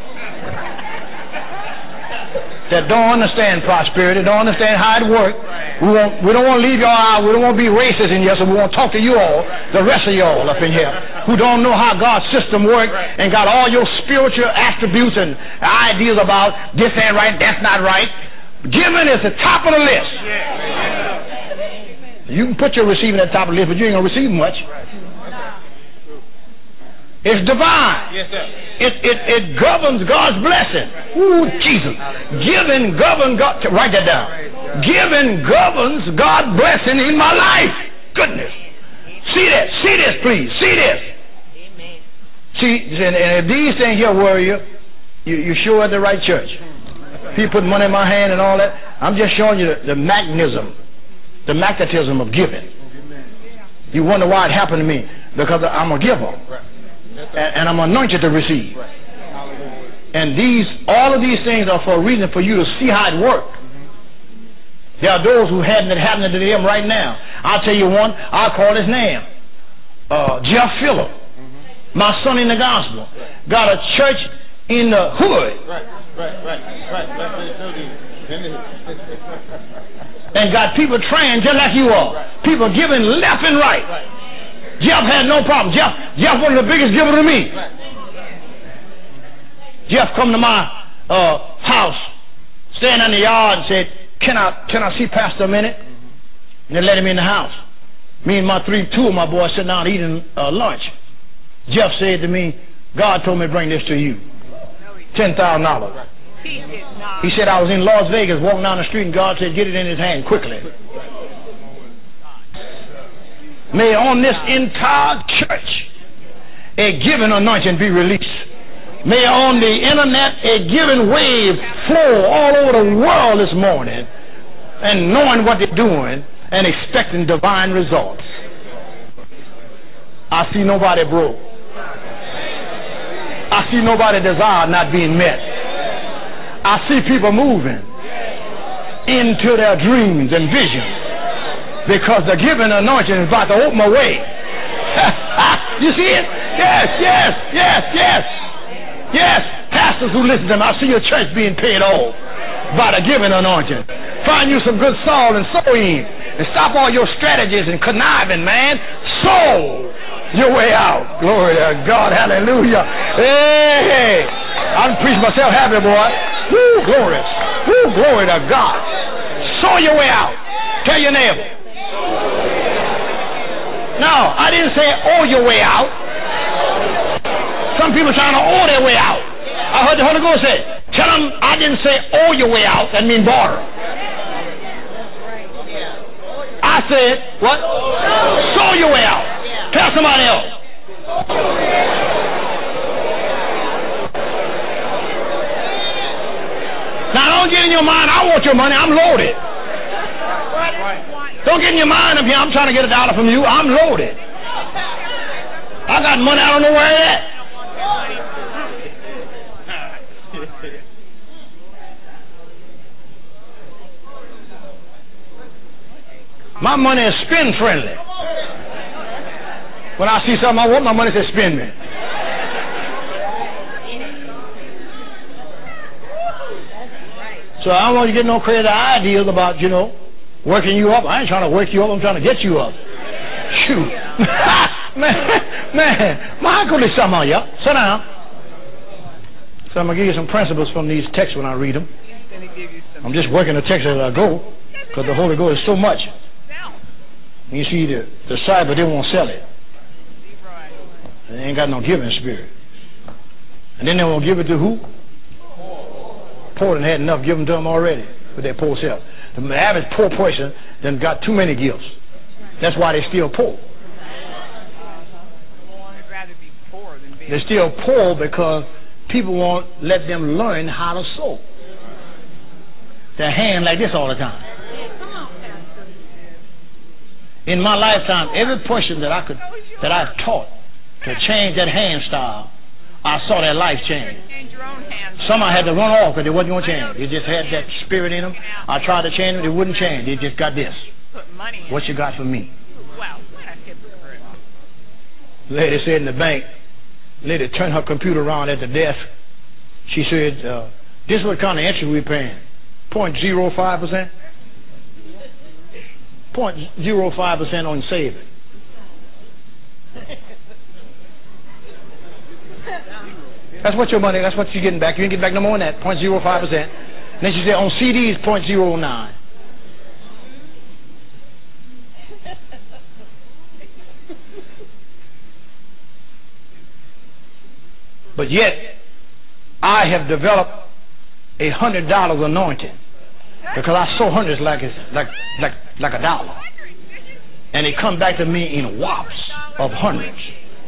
that don't understand prosperity, don't understand how it works. We won't, we don't want to leave y'all out. We don't want to be racist in here, so we want to talk to you all, the rest of y'all up in here, who don't know how God's system works and got all your spiritual attributes and ideas about this ain't right, that's not right. Giving is the top of the list. You can put your receiving at the top of the list, but you ain't going to receive much. It's divine. Yes, sir. It, it, it governs God's blessing. Ooh, Jesus. Giving governs God. Write that down. Giving governs God's blessing in my life. Goodness. See this. See this, please. See this. Amen. See, and, and if these things here worry you, you, you're sure at the right church. People put money in my hand and all that. I'm just showing you the, the magnetism, the magnetism of giving. You wonder why it happened to me. Because I'm a giver. And, and I'm anointed to receive. And these, all of these things are for a reason, for you to see how it works. There are those who hadn't it happening to them right now. I'll tell you one, I'll call his name. Uh, Jeff Phillip, mm-hmm. my son in the gospel, got a church in the hood. Right, right, right, right. And got people trained just like you are. People giving left and right. Jeff had no problem. Jeff, Jeff one of the biggest givers to me. Jeff come to my uh, house, stand in the yard and said, Can I can I see Pastor a minute? And they let him in the house. Me and my three, two of my boys sitting down eating uh, lunch. Jeff said to me, God told me to bring this to you. ten thousand dollars. He did not. He said, I was in Las Vegas walking down the street and God said, get it in his hand quickly. May on this entire church a giving anointing be released. May on the internet a giving wave flow all over the world this morning, and knowing what they're doing and expecting divine results. I see nobody broke. I see nobody desire not being met. I see people moving into their dreams and visions because the giving anointing is about to open a way. You see it? Yes, yes, yes, yes. Yes, pastors who listen to them, I see your church being paid off by the giving anointing. Find you some good soul and sow in. And stop all your strategies and conniving, man. Sow your way out. Glory to God. Hallelujah. Hey, I'm preaching myself happy, boy. Woo, glory. Woo, glory to God. Sow your way out. Tell your neighbor. No, I didn't say owe your way out. Some people trying to owe their way out. I heard the Holy Ghost say, tell them I didn't say owe your way out. That means borrow. I said, what? Sow your way out. Tell somebody else. Now don't get in your mind, I want your money, I'm loaded. Don't get in your mind up here, I'm trying to get a dollar from you, I'm loaded. I got money, I don't know where it's at. My money is spin friendly. When I see something I want, my money says spin me. So I don't want you to get no crazy ideas about, you know, working you up. I ain't trying to work you up, I'm trying to get you up. Shoot. man, man, my uncle is something on you. Sit down. So I'm going to give you some principles from these texts when I read them. I'm just working the text as I go because the Holy Ghost is so much. You see, the disciples, they won't sell it. They ain't got no giving spirit. And then they won't give it to who? Poor and had enough given to them already with their poor self. The average poor person then got too many gifts. That's why they're still poor. They're still poor because people won't let them learn how to sow. Their hand like this all the time. In my lifetime, every person that I could, that I've taught to change that hand style, I saw their life change. Some I had to run off because they wasn't going to change. They just had that spirit in them. I tried to change them, they wouldn't change. They just got this. What you got for me? Lady said in the bank, lady turned her computer around at the desk. She said, uh, this is what kind of interest we're paying. zero point zero five percent. zero point zero five percent on saving. That's what your money, that's what you're getting back. You ain't getting back no more than that, zero point zero five percent. Then she said on C Ds, zero point zero nine. But yet, I have developed a hundred dollars anointing because I sow hundreds like it's like like like a dollar, and they come back to me in whops of hundreds,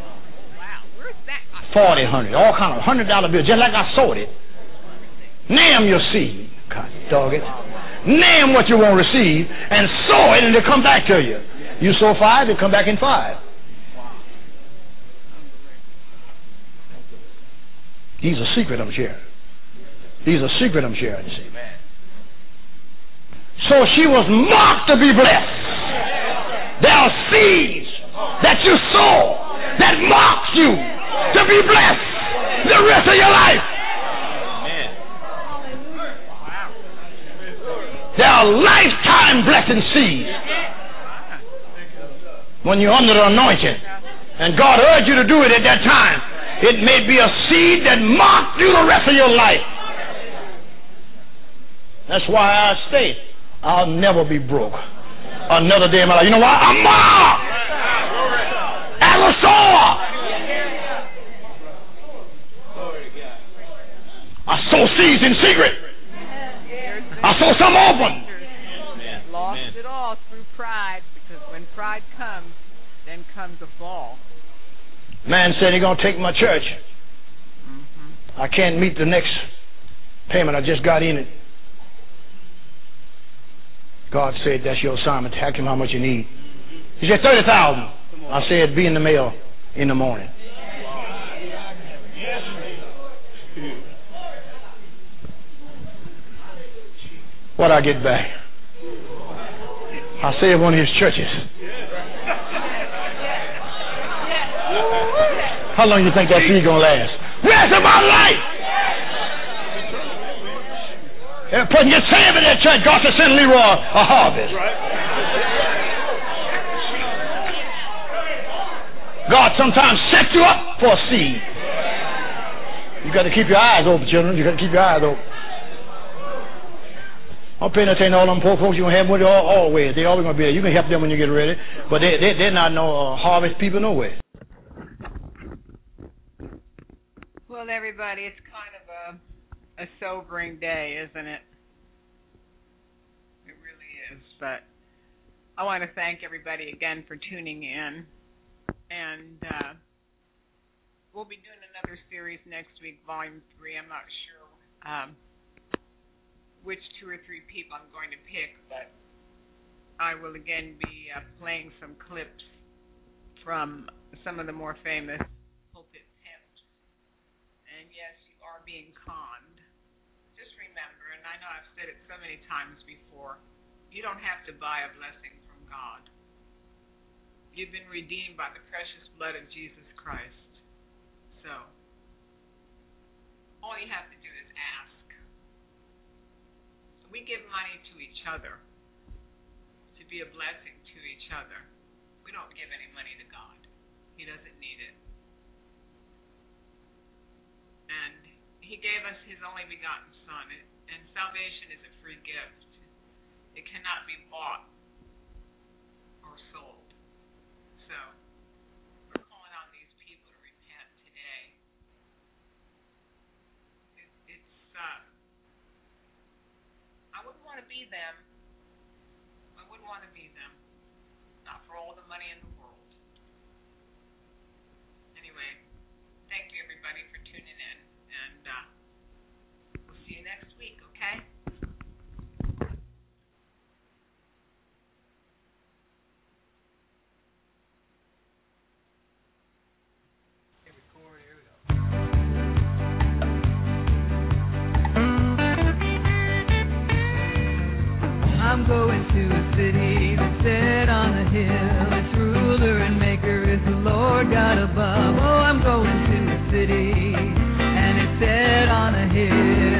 forty, hundred, all kind of hundred dollar bills, just like I sowed it. Name your seed, God dog it. name what you want to receive, and sow it, and it'll come back to you. You sow five, it'll come back in five. These are secret I'm sharing. These are secret I'm sharing, you see. So she was marked to be blessed. There are seeds that you sow that marks you to be blessed the rest of your life. There are lifetime blessing seeds. When you're under the anointing and God urged you to do it at that time, it may be a seed that marked you the rest of your life. That's why I state I'll never be broke another day in my life. You know why? I'm marked as a sower. I sow seeds in secret. I saw some open. Lost it all through pride, because when pride comes, then comes a fall. Man said he's going to take my church. Mm-hmm. I can't meet the next payment. I just got in it. God said, that's your assignment. Ask him how much you need. He said, thirty thousand dollars. I said, be in the mail in the morning. What I get back? I saved one of his churches. How long do you think that seed gonna last? Rest of my life. If a person gets saved in that church, God should send Leroy a harvest. God sometimes sets you up for a seed. You got to keep your eyes open, children. You got to keep your eyes open. I'm paying attention to all them poor folks you gonna have with you all, always. They always gonna be there. You can help them when you get ready, but they they they're not no uh, harvest people nowhere. Well, everybody, it's kind of a a sobering day, isn't it? It really is. But I want to thank everybody again for tuning in, and uh, we'll be doing another series next week, Volume Three. I'm not sure. Um, which two or three people I'm going to pick, but I will again be uh, playing some clips from some of the more famous pulpit pimps. And yes, you are being conned. Just remember, and I know I've said it so many times before, you don't have to buy a blessing from God. You've been redeemed by the precious blood of Jesus Christ. So, all you have to do is ask. We give money to each other to be a blessing to each other. We don't give any money to God. He doesn't need it. And he gave us his only begotten Son. And salvation is a free gift. It cannot be bought or sold. So, we're calling on these people to repent today. It, it's, uh, I wouldn't want to be them. I wouldn't want to be them. Not for all the money in the world. Anyway, thank you everybody for tuning in. And uh, we'll see you next week, okay? I'm going to a city that's set on a hill. Its ruler and maker is the Lord God above. Oh, I'm going to a city and it's set on a hill.